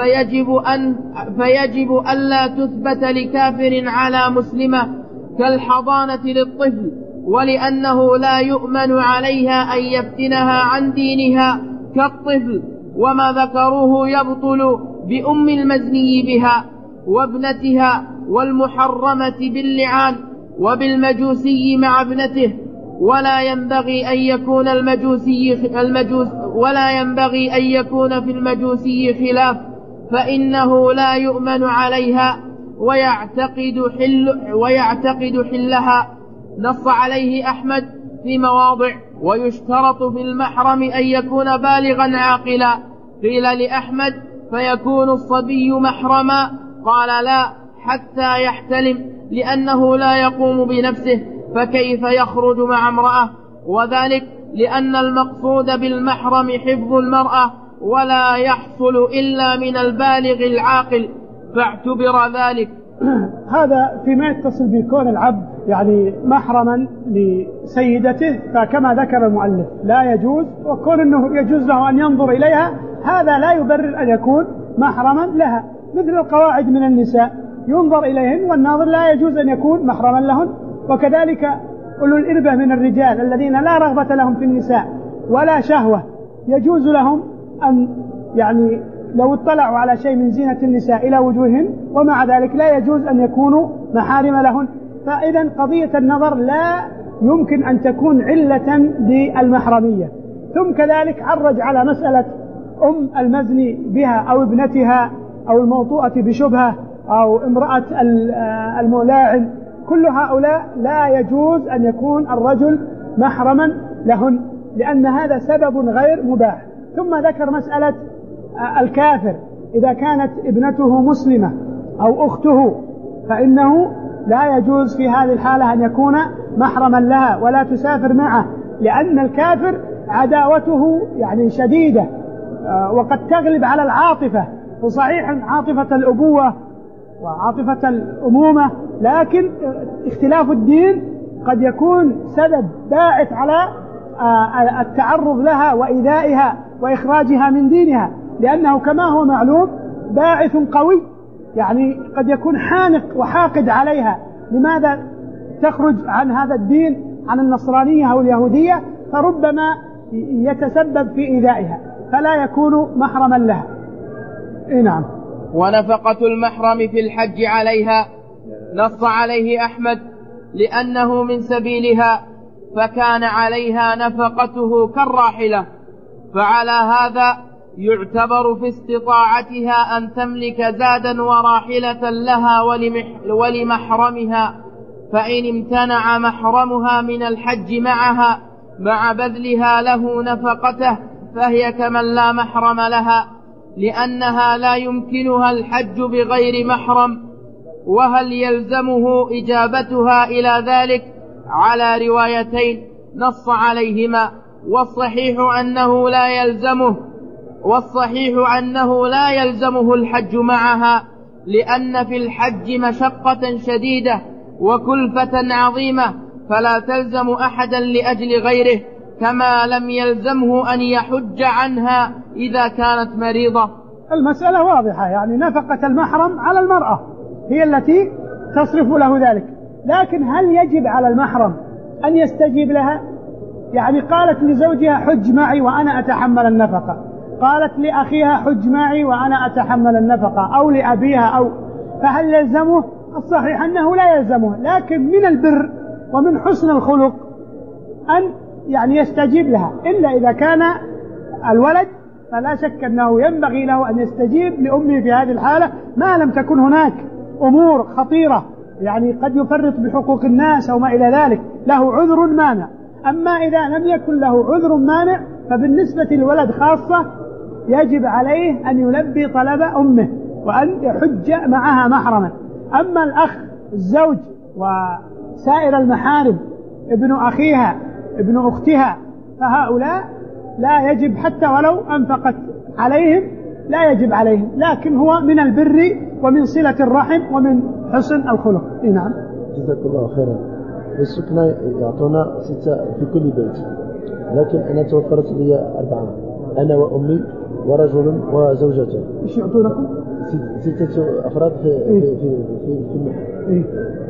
[SPEAKER 1] فيجب ألا تثبت لكافر على مسلمة كالحضانة للطفل، ولأنه لا يؤمن عليها أن يفتنها عن دينها كالطفل. وما ذكروه يبطل بأم المزني بها وابنتها والمحرمة باللعان وبالمجوسي مع ابنته. ولا ينبغي أن يكون في المجوسي خلاف، فإنه لا يؤمن عليها ويعتقد حلها. نص عليه أحمد في مواضع. ويشترط في المحرم أن يكون بالغا عاقلا. قيل لأحمد: فيكون الصبي محرما؟ قال: لا، حتى يحتلم، لأنه لا يقوم بنفسه، فكيف يخرج مع امرأة؟ وذلك لأن المقصود بالمحرم حفظ المرأة، ولا يحصل إلا من البالغ العاقل، فاعتبر ذلك.
[SPEAKER 2] هذا فيما يتصل بكون العبد يعني محرما لسيدته، فكما ذكر المؤلف لا يجوز، وكون أنه يجوز له أن ينظر إليها هذا لا يبرر أن يكون محرما لها. مثل القواعد من النساء ينظر إليهن والناظر لا يجوز أن يكون محرما لهن. وكذلك أولو الإربة من الرجال الذين لا رغبة لهم في النساء ولا شهوة، يجوز لهم أن يعني لو اطلعوا على شيء من زينة النساء إلى وجوههن، ومع ذلك لا يجوز أن يكونوا محارم لهن. فإذا قضية النظر لا يمكن أن تكون علة للمحرمية. ثم كذلك عرج على مسألة أم المزني بها أو ابنتها أو الموطوءة بشبهة أو امرأة الملاعن، كل هؤلاء لا يجوز أن يكون الرجل محرما لهن، لأن هذا سبب غير مباح. ثم ذكر مسألة الكافر إذا كانت ابنته مسلمة أو أخته، فإنه لا يجوز في هذه الحالة أن يكون محرما لها ولا تسافر معه، لأن الكافر عداوته يعني شديدة وقد تغلب على العاطفة. وصحيح عاطفة الأبوة وعاطفة الأمومة، لكن اختلاف الدين قد يكون سبب باعث على التعرض لها وإيذائها وإخراجها من دينها، لأنه كما هو معلوم باعث قوي، يعني قد يكون حانق وحاقد عليها. لماذا تخرج عن هذا الدين، عن النصرانية أو اليهودية؟ فربما يتسبب في إيذائها، فلا يكون محرما لها. نعم.
[SPEAKER 1] ونفقة المحرم في الحج عليها نص عليه أحمد لأنه من سبيلها، فكان عليها نفقته كالراحلة، فعلى هذا يعتبر في استطاعتها أن تملك زادا وراحلة لها ولمحرمها، فإن امتنع محرمها من الحج معها مع بذلها له نفقته فهي كمن لا محرم لها، لأنها لا يمكنها الحج بغير محرم، وهل يلزمه إجابتها إلى ذلك؟ على روايتين نص عليهما، والصحيح أنه لا يلزمه الحج معها، لأن في الحج مشقة شديدة وكلفة عظيمة، فلا تلزم أحدا لأجل غيره، كما لم يلزمه أن يحج عنها إذا كانت مريضة.
[SPEAKER 2] المسألة واضحة، يعني نفقة المحرم على المرأة هي التي تصرف له ذلك، لكن هل يجب على المحرم أن يستجيب لها؟ يعني قالت لزوجها حج معي وأنا أتحمل النفقة، قالت لأخيها حج معي وأنا أتحمل النفقة، أو لأبيها، فهل يلزمه؟ الصحيح أنه لا يلزمه، لكن من البر ومن حسن الخلق أن يعني يستجيب لها، إلا إذا كان الولد فلا شك أنه ينبغي له أن يستجيب لأمه في هذه الحالة، ما لم تكن هناك أمور خطيرة يعني قد يفرط بحقوق الناس أو ما إلى ذلك، له عذر مانع. أما إذا لم يكن له عذر مانع فبالنسبة للولد خاصة يجب عليه أن يلبي طلب أمه وأن يحج معها محرما. أما الأخ الزوج وسائر المحارم، ابن أخيها ابن أختها، فهؤلاء لا يجب حتى ولو أنفقت عليهم، لا يجب عليهم، لكن هو من البر ومن صلة الرحم ومن حسن الخلق. نعم.
[SPEAKER 5] جزاك الله خيرا. السكنة يعطونا 6 في كل بيت، لكن أنا توفرت لي 4، أنا وأمي ورجل وزوجته.
[SPEAKER 2] إيش يعطونكم؟
[SPEAKER 5] 6 أفراد في المحل.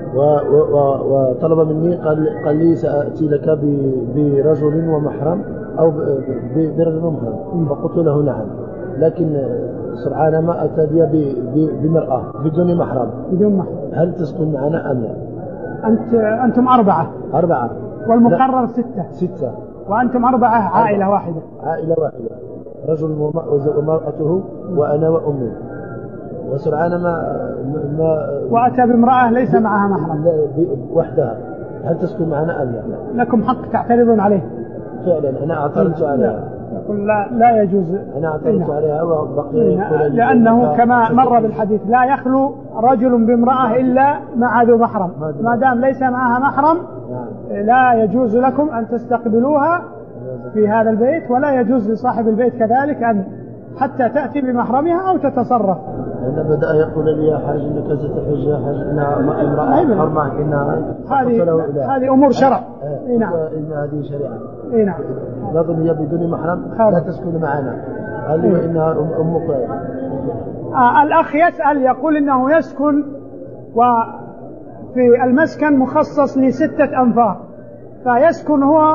[SPEAKER 5] وطلب مني قال لي سأتي لك برجل ومحرم أو برجل ومحرم، فقلت له نعم، لكن سرعان ما أتى لي بمرأة بدون محرم. هل تسكن معنا أم لا؟
[SPEAKER 2] أنتم 4 والمقرر
[SPEAKER 5] 6
[SPEAKER 2] وأنتم 4 عائلة واحدة.
[SPEAKER 5] رجل ومرأته وأنا وأمي، وسرعان ما
[SPEAKER 2] وأتى بامرأة ليس معها محرم
[SPEAKER 5] وحدها، هل تسكن معنا أم لا؟
[SPEAKER 2] لكم حق تعترضون عليه.
[SPEAKER 5] فعلا أنا اعترضت عليها،
[SPEAKER 2] يقول لا يجوز.
[SPEAKER 5] أنا اعترضت عليها وبقي
[SPEAKER 2] لأنه كما مر بالحديث لا يخلو رجل بامرأة إلا مع ذو محرم، ما دام ليس معها محرم لا يجوز لكم أن تستقبلوها في هذا البيت، ولا يجوز لصاحب البيت كذلك أن حتى تأتي بمحرمها أو تتصرف.
[SPEAKER 5] أنا بدأ يقول لي يا حاج إنك ستحج، يا حاج إنها امرأة حرمة، إنها
[SPEAKER 2] هذه أمور شرع.
[SPEAKER 5] نعم. إن هذه شريعة.
[SPEAKER 2] نعم.
[SPEAKER 5] نظن هي بدون محرم لا تسكن معنا، قال لي إنها أمك.
[SPEAKER 2] الأخ يسأل يقول إنه يسكن وفي المسكن مخصص ل6 أنفار، فيسكن هو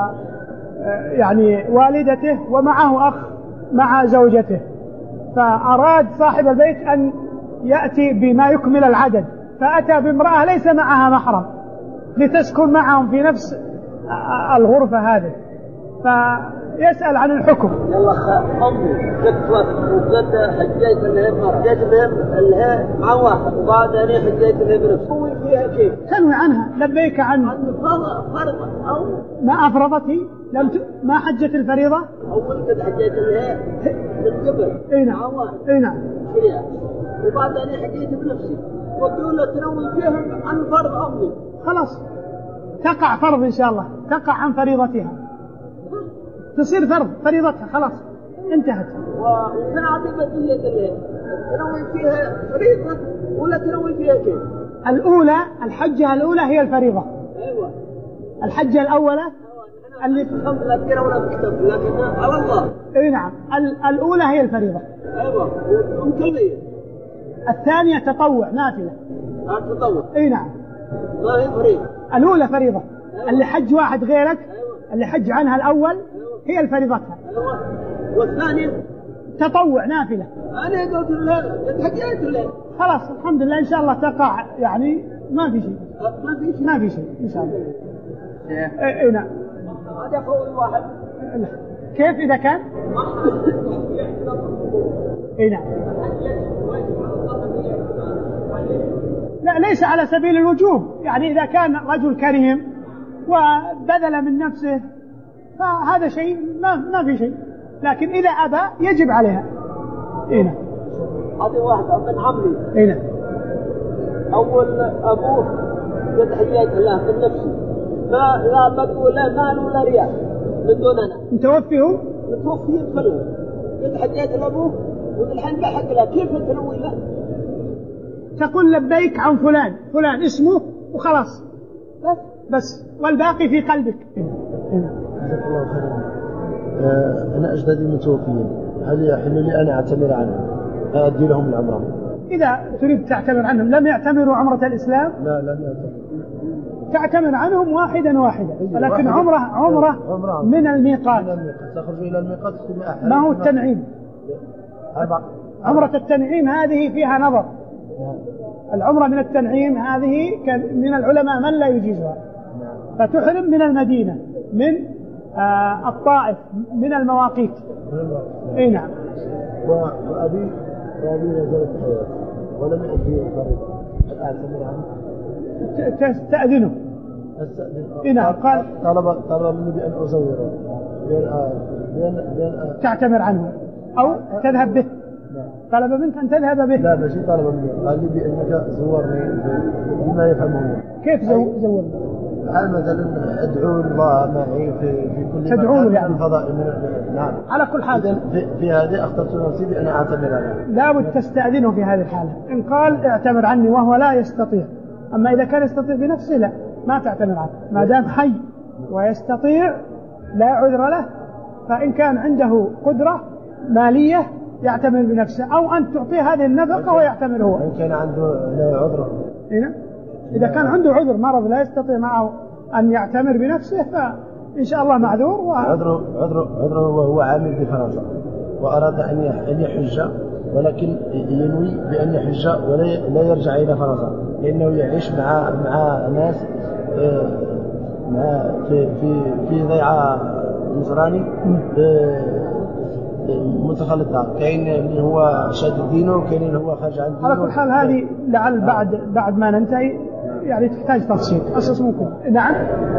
[SPEAKER 2] يعني والدته ومعه أخ مع زوجته، فأراد صاحب البيت أن يأتي بما يكمل العدد، فأتى بامرأة ليس معها محرم لتسكن معهم في نفس الغرفة هذه، فيسأل عن الحكم.
[SPEAKER 6] يلا أمي قد وقد حجيت لها مع واحد، وبعد أن حجيت لها بنفسي، هو فيها كيف؟
[SPEAKER 2] تنوي عنها، لبيك عن
[SPEAKER 6] فرض أو
[SPEAKER 2] ما أفرضته، ما حجت الفريضة.
[SPEAKER 6] أول قد حجيت لها من قبل مع واحد.
[SPEAKER 2] نعم.
[SPEAKER 6] وبعد أن حجيت بنفسي، ودولة تنوي فيها عن فرض أمي،
[SPEAKER 2] خلاص تقع فرض إن شاء الله، تقع عن فريضتها، تصير فريضتها، خلاص انتهت.
[SPEAKER 6] وكان عاطفة تنوي فيها فريضة ولا تنوي فيها كيف؟
[SPEAKER 2] الأولى، الحجة الأولى هي الفريضة.
[SPEAKER 6] أيوة.
[SPEAKER 2] الحجة الأولى اللي
[SPEAKER 6] لا تكره ولا تكتب، لكن على الله.
[SPEAKER 2] نعم. الأولى هي الفريضة.
[SPEAKER 6] أيوة. ومكلية.
[SPEAKER 2] الثانية تطوع نافلة.
[SPEAKER 6] تطوع.
[SPEAKER 2] نعم.
[SPEAKER 6] ما هي فريضة.
[SPEAKER 2] الأولى فريضة. أيوة. اللي حج واحد غيرك. أيوة. اللي حج عنها الأول. أيوة. هي الفريضتها.
[SPEAKER 6] أيوة. والثانية
[SPEAKER 2] تطوع نافلة.
[SPEAKER 6] أنا قلت له حجيت له.
[SPEAKER 2] خلاص الحمد لله إن شاء الله تقع، يعني ما في شيء. ما في شيء إن شاء الله. نعم.
[SPEAKER 6] هذا قول واحد.
[SPEAKER 2] كيف إذا كان؟ نعم. لا ليس على سبيل الوجوب، يعني إذا كان رجل كريم وبذل من نفسه فهذا شيء ما في شيء، لكن إذا أبى يجب عليها. نعم.
[SPEAKER 6] هذه واحدة من عمي.
[SPEAKER 2] نعم.
[SPEAKER 6] أول أبوه قد حييت الله من نفسه فلا بقوا لا مال ولا ريال من دوننا.
[SPEAKER 2] متوفي هو؟
[SPEAKER 6] متوفي يدخلوا قد حييت لأبوه والحين بحق له كيف تروي له؟
[SPEAKER 2] تقول لبيك عن فلان فلان اسمه وخلاص بس والباقي في قلبك.
[SPEAKER 5] جزاك الله خيرا. أنا أجدادي متوفيين، هل يحل لي أن أعتمر عنهم أؤدي لهم العمرة؟
[SPEAKER 2] إذا تريد تعتمر عنهم لم يعتمروا عمرة الإسلام؟
[SPEAKER 5] لا لم يعتمر. تعتمر
[SPEAKER 2] عنهم واحدا ولكن عمرة من الميقات.
[SPEAKER 5] تخرج إلى الميقات
[SPEAKER 2] ما هو التنعيم؟ عمرة التنعيم هذه فيها نظر. العمرة من التنعيم هذه من العلماء من لا يجيزها، فتحرم من المدينة من الطائف من المواقيت. اي نعم.
[SPEAKER 5] وأبي نزلت حياته ولم يأتي الفريضة، هل أعتمر عنه؟
[SPEAKER 2] تستأذنه. نعم. قال
[SPEAKER 5] طلب مني بأن أزوره بأن
[SPEAKER 2] تعتمر عنه أو تذهب به. طلب منك أن تذهب به.
[SPEAKER 5] لا شيء طلب مني، قال لي بأنك زورني بما يفهمه.
[SPEAKER 2] كيف زورني؟
[SPEAKER 5] هل مثلا ادعو الله معي في كل
[SPEAKER 2] تدعوه يعني
[SPEAKER 5] الفضائل نعم.
[SPEAKER 2] على كل حال
[SPEAKER 5] في هذه اخترت نفسي بأن أعتمر عنه.
[SPEAKER 2] لابد تستأذنه في هذه الحالة. إن قال اعتمر عني وهو لا يستطيع، أما إذا كان يستطيع بنفسه لا ما تعتمر عنه ما دام حي ويستطيع لا عذر له. فإن كان عنده قدرة مالية يعتمر بنفسه، أو أن تعطيه هذه النفقة ويعتمر هو.
[SPEAKER 5] إن كان عنده عذر
[SPEAKER 2] إذا كان عنده عذر مرض لا يستطيع معه أن يعتمر بنفسه فإن شاء الله معذور.
[SPEAKER 5] عذره وهو عامل بفرنسا وأراد أن يحج، ولكن ينوي بأن يحج ولا يرجع إلى فرنسا، لأنه يعيش مع ناس في ضيعة نصراني متخلطة، كاين اللي هو شاد دينه وكاين اللي هو خارج عن دينه.
[SPEAKER 2] على كل حال هذه لعل بعد ما ننتهي يعني تحتاج تفصيل أساس ممكن. نعم.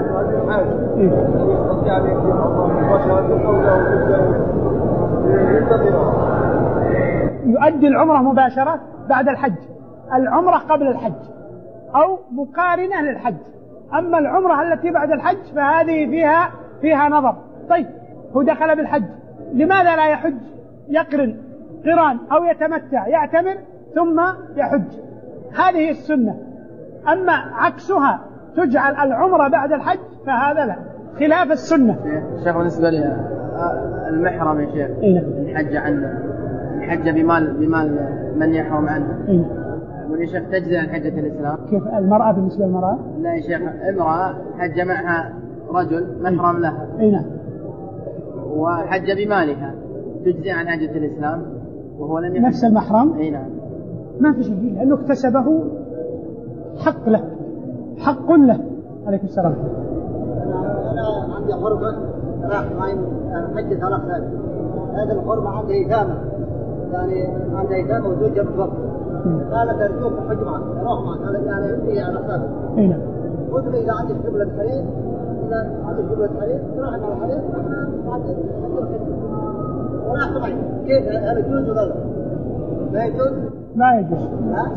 [SPEAKER 2] يؤدي العمرة مباشرة بعد الحج، العمرة قبل الحج أو مقارنة للحج. أما العمرة التي بعد الحج فهذه فيها نظر. طيب هو دخل بالحج لماذا لا يحج يقرن قران أو يتمتع يعتمر ثم يحج؟ هذه السنة. أما عكسها تجعل العمرة بعد الحج فهذا لا، خلاف السنة.
[SPEAKER 1] شيخ بالنسبة للمحرم يا شيخ الحج عنه الحج بمال من يحرم عنه. يقول يا شيخ تجزي عن حجة الإسلام؟
[SPEAKER 2] كيف المرأة بالنسبة للمرأة؟
[SPEAKER 1] لا يا شيخ، امرأة حج معها رجل محرم لها وحج بمالها تجزي عن حجة الإسلام وهو لم يحج.
[SPEAKER 2] نفس المحرم؟
[SPEAKER 1] نعم.
[SPEAKER 2] ما في شيء لأنه اكتسبه حق له. عليكم السلام.
[SPEAKER 6] أنا عندي قربة راح معي حجة 3 سنين. هذا القربة عندي يتامى، يعني عندي يتامى وزوجها متوفى. قالت أرجوك حج معك أروح معك يعني في على حسابك.
[SPEAKER 2] نعم.
[SPEAKER 6] قلت لي إذا عندي قبلة حرير تروح على الحرير وراح معي. كيف هذا يجوز ولا لا؟
[SPEAKER 2] ما يجوز.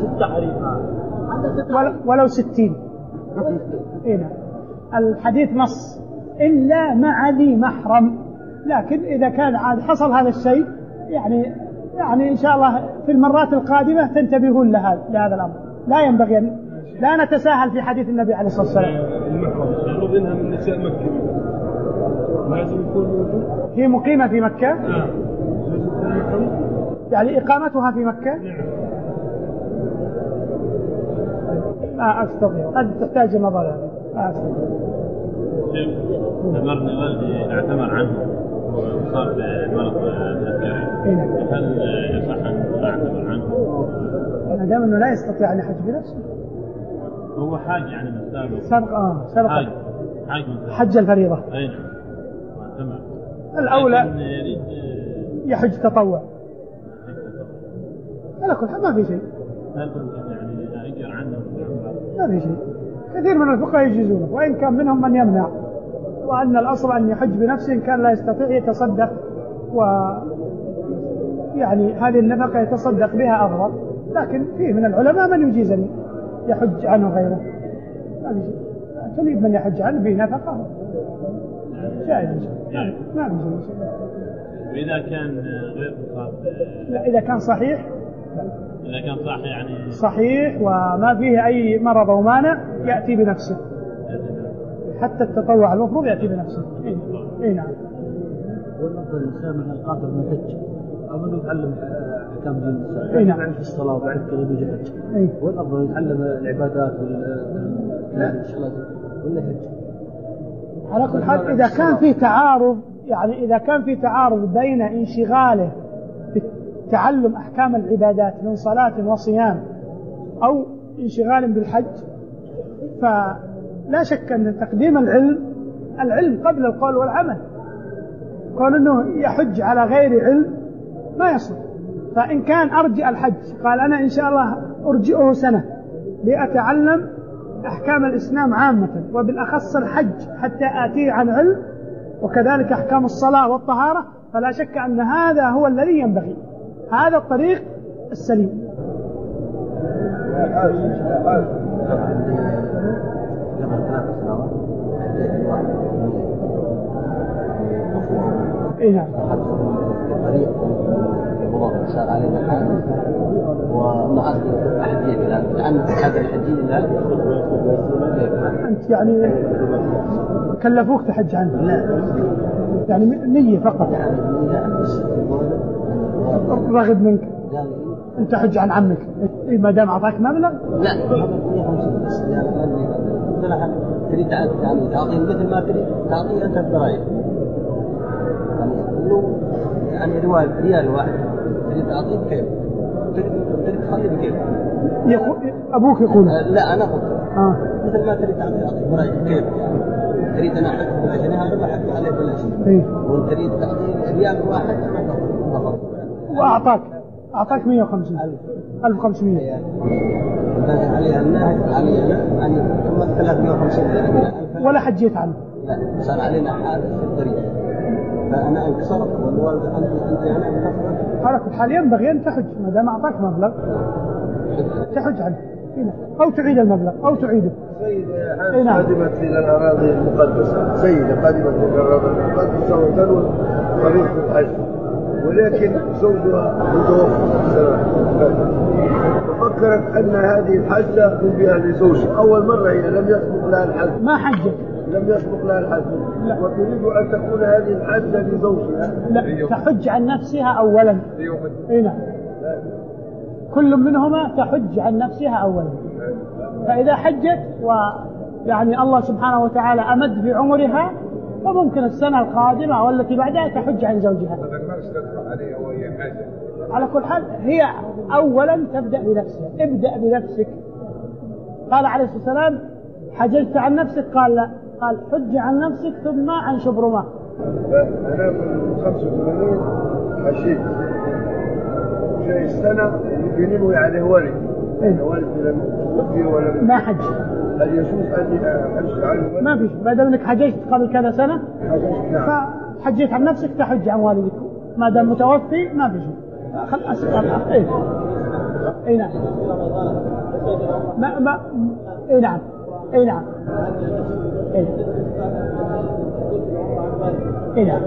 [SPEAKER 2] ولو 60. نعم. الحديث نص إلا مع ذي محرم، لكن إذا كان عاد حصل هذا الشيء يعني إن شاء الله في المرات القادمة تنتبهون لهذا الأمر. لا ينبغي لا نتساهل في حديث النبي عليه الصلاة والسلام.
[SPEAKER 3] المحرم يقولون إنها من نساء مكة لازم يكون موجود.
[SPEAKER 2] هي مقيمة في مكة؟ يعني إقامتها في مكة؟ لا أستطيع، قد تحتاج النظر يعني. لا أستطيع.
[SPEAKER 3] أمرني والدي اعتمر عنه وصار بمرض سكري، هل يصح أن أعتمر عنه؟
[SPEAKER 2] ما دام أنه لا يستطيع أن يحج بنفسه.
[SPEAKER 3] هو حاج يعني من سابق
[SPEAKER 2] حج الفريضة.
[SPEAKER 3] أي نعم. واعتمر.
[SPEAKER 2] الأولى يحج تطوع. على كل حال ما في شيء.
[SPEAKER 3] هل يعني أجر عنه؟
[SPEAKER 2] ما في شيء. كثير من الفقهاء يجيزونه، وإن كان منهم من يمنع، وأن الأصل أن يحج بنفسه، إن كان لا يستطيع يتصدق، ويعني هذه النفقة يتصدق بها أفضل. لكن فيه من العلماء من يحج عنه غيره، ما في شيء. تريد من يحج عنه به نفقة جائز إن شاء الله، ما في شيء.
[SPEAKER 7] وإذا كان غير
[SPEAKER 2] لا، إذا كان صحيح،
[SPEAKER 7] إذا كان صحيح يعني
[SPEAKER 2] صحيح وما فيه أي مرض أو مانع يأتي بنفسه، حتى التطوع المفروض يأتي بنفسه. إيه نعم.
[SPEAKER 5] والأفضل الإنسان من القادر من الحج أو أنه يتعلم أحكام دين الإسلام،
[SPEAKER 2] إيه نعم.
[SPEAKER 5] يعرف الصلاة ويعرف كيف يجي الحج،
[SPEAKER 2] إيه.
[SPEAKER 5] والأفضل يتعلم العبادات والصلاة ولا يحج.
[SPEAKER 2] على كل حال إذا كان في تعارض، يعني إذا كان في تعارض بين انشغاله بتعلم أحكام العبادات من صلاة وصيام أو انشغال بالحج، فلا شك أن تقديم العلم قبل القول والعمل. قال أنه يحج على غير علم ما يصلح. فإن كان أرجئ الحج، قال أنا إن شاء الله أرجئه سنة لأتعلم أحكام الإسلام عامة وبالأخص الحج حتى آتيه عن علم، وكذلك أحكام الصلاة والطهارة، فلا شك أن هذا هو الذي ينبغي، هذا الطريق السليم. إيه نعم.
[SPEAKER 8] صار علينا الحال وما أصدر أحدية لأن هذا الحديث
[SPEAKER 2] أنت يعني كلفوك تحج عنه؟
[SPEAKER 8] لا،
[SPEAKER 2] يعني نية فقط،
[SPEAKER 8] يعني
[SPEAKER 2] رغب منك أنت حج عن عمك. إيه ما دام أعطاك مبلغ؟
[SPEAKER 8] لا، يعني تريد تعطيه مثل ما تريد تعطيه أنت الضرائب، يعني رواية ريال واحد تريد تعطيه كيف، تريد تخليه بكيف.
[SPEAKER 2] أبوك يقول
[SPEAKER 8] لا أنا قلت مثل ما تريد تعطيه ضرائب كيف، يعني تريد أنا أحط بالعشرين هذا بحط عليه بالعشرين، وأنت تريد تعطيه ريال واحد أنا أخذ.
[SPEAKER 2] وأعطاك 150 1500
[SPEAKER 8] عليها النهج علينا أن ثم 350
[SPEAKER 2] ولا حجيت عنه.
[SPEAKER 8] لا، صار علينا حادث في الطريق فأنا انكسرت والوالد أنت أنا انكسرت.
[SPEAKER 2] على كل حال ينبغي أن تحج ما دام أعطاك مبلغ تحج عنه أو تعيد المبلغ أو تعيده.
[SPEAKER 9] سيدة قدمت إلى الأراضي المقدسة، سيدة قدمت إلى الأراضي المقدسة وتنوي طريق الحج، ولكن زوجها متوفى ففكرت أن هذه الحجة تكون بها لزوجها. أول مرة هي لم يسبق لها الحج،
[SPEAKER 2] ما حجت،
[SPEAKER 9] لم يسبق لها الحج، وتريد أن تكون هذه الحجة لزوجها.
[SPEAKER 2] لا، تحج عن نفسها أولا. نعم، كل منهما تحج عن نفسها أولا. فإذا حجت ويعني الله سبحانه وتعالى أمد في عمرها فممكن السنة القادمة والتي بعدها تحج عن زوجها. على كل حال هي أولا تبدأ بنفسها. ابدأ بنفسك. قال عليه الصلاة والسلام حججت عن نفسك؟ قال لا، قال حج عن نفسك ثم عن شبرمة.
[SPEAKER 9] أنا في 85 حجيت جاي السنة ينوي عليه والدي. والدي لم يوفي ولا
[SPEAKER 2] ما حج.
[SPEAKER 9] هل يجوز أن أحج عنه؟
[SPEAKER 2] ما فيش، بدل انك حججت قبل كذا سنة فحجيت عن نفسك تحج عن والدك ما دام متوفي ما فيش. خل أسأل إيه نعم ما إيه نعم إيه نعم إيه نعم.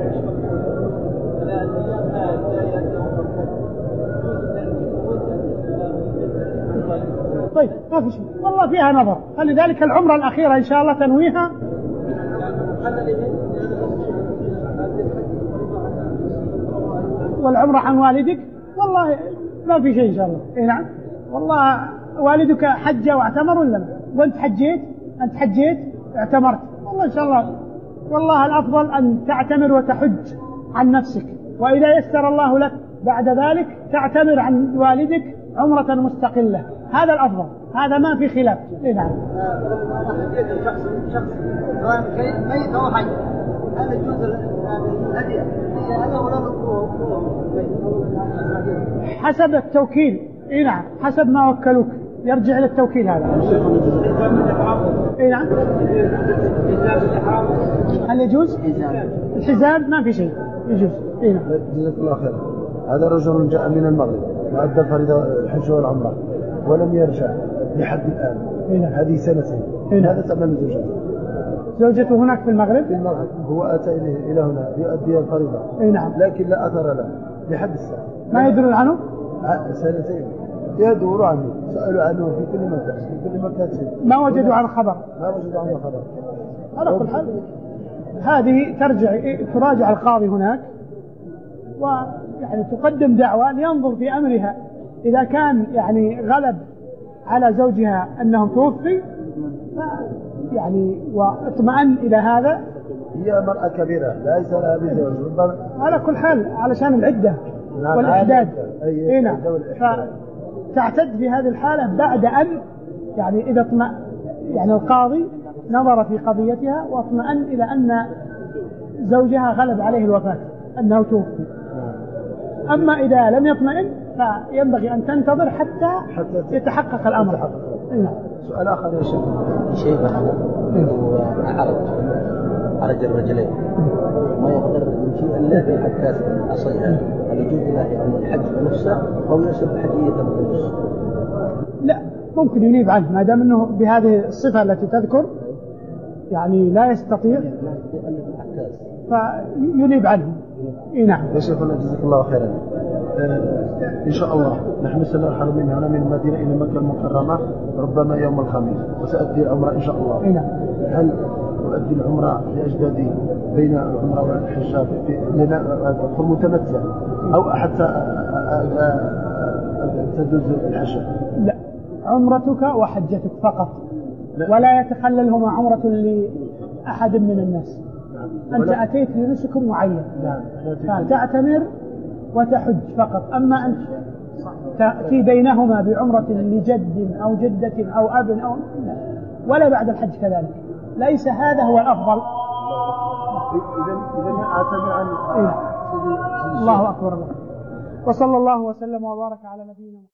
[SPEAKER 2] طيب ما في شيء والله فيها نظر. فلذلك العمرة الأخيرة إن شاء الله تنويها والعمرة عن والدك والله ما في شيء إن شاء الله. إيه نعم والله والدك حج واعتمر ولا لا؟ وأنت حجيت؟ أنت حجيت اعتمرت والله إن شاء الله. والله الأفضل أن تعتمر وتحج عن نفسك، وإذا يسر الله لك بعد ذلك تعتمر عن والدك عمرة مستقلة. هذا الأفضل، هذا ما في خلاف. إيه نعم.
[SPEAKER 6] شخص ميت أو حي هذا يجوز الهدية هذا ولا
[SPEAKER 2] حسب التوكيل. إيه نعم حسب ما وكلوك يرجع إلى التوكيل هذا. إيه نعم. هل يجوز؟ الحزام ما في شيء يجوز. إيه نعم.
[SPEAKER 5] جزاك الله خير. هذا رجل جاء من المغرب وأدى فريضة الحج والعمرة ولم يرجع لحد الآن هذه سنتين. هذا ثمن
[SPEAKER 2] زوجته هناك في المغرب؟
[SPEAKER 5] في المغرب. هو أتى إلى هنا ليؤدي الفريضة.
[SPEAKER 2] نعم.
[SPEAKER 5] لكن لا أثر له لحد الساعة.
[SPEAKER 2] ما يدرون عنه؟
[SPEAKER 5] سنتين يدور عنه، سألوا عنه في كل مكان، في كل مكان
[SPEAKER 2] ما وجدوا عنه خبر.
[SPEAKER 5] ما وجدوا عنه خبر.
[SPEAKER 2] على كل حال هذه تراجع القاضي هناك، ويعني تقدم دعوى لينظر في أمرها. إذا كان يعني غلب على زوجها أنه توفي يعني واطمأن إلى هذا.
[SPEAKER 5] هي مرأة كبيرة ليس لها بزوج ربما.
[SPEAKER 2] على كل حال علشان العدة والإحداد. نعم. فتعتد في هذه الحالة بعد أن يعني إذا يعني القاضي نظر في قضيتها واطمأن إلى أن زوجها غلب عليه الوفاة أنه توفي. أما إذا لم يطمئن فينبغي أن تنتظر حتى يتحقق الأمر.
[SPEAKER 5] سؤال آخر يا
[SPEAKER 8] شيخ عرج الرجلين ما يقدر يمشي إلا بالعكاز العصية، هل يجوز له يعني الحج بنفسه أو يسب حجية بنفسه؟
[SPEAKER 2] لا، ممكن ينيب عنه ما دام أنه بهذه الصفة التي تذكر يعني لا يستطيع فينيب عنه. نعم.
[SPEAKER 5] يا شيخنا جزاك الله خيرا. إن شاء الله نحن سنرحل من هنا من المدينة إلى مكة المكرمة ربما يوم الخميس، وسأدي العمرة إن شاء الله.
[SPEAKER 2] نعم.
[SPEAKER 5] هل أؤدي العمرة لأجدادي بين العمرة والحجة في متمتع أو حتى تجوز الحج؟
[SPEAKER 2] لا، عمرتك وحجتك فقط. لا. ولا يتخللهما عمرة لأحد من الناس. أنت أتيت لنسك معين فتعتمر وتحج فقط. أما أن تأتي بينهما بعمرة لجد أو جدة أو أب أو ولا بعد الحج كذلك، ليس هذا هو الأفضل.
[SPEAKER 5] إذن أعتمر عن
[SPEAKER 2] الله أكبر. وصلى الله وسلم وبارك على نبينا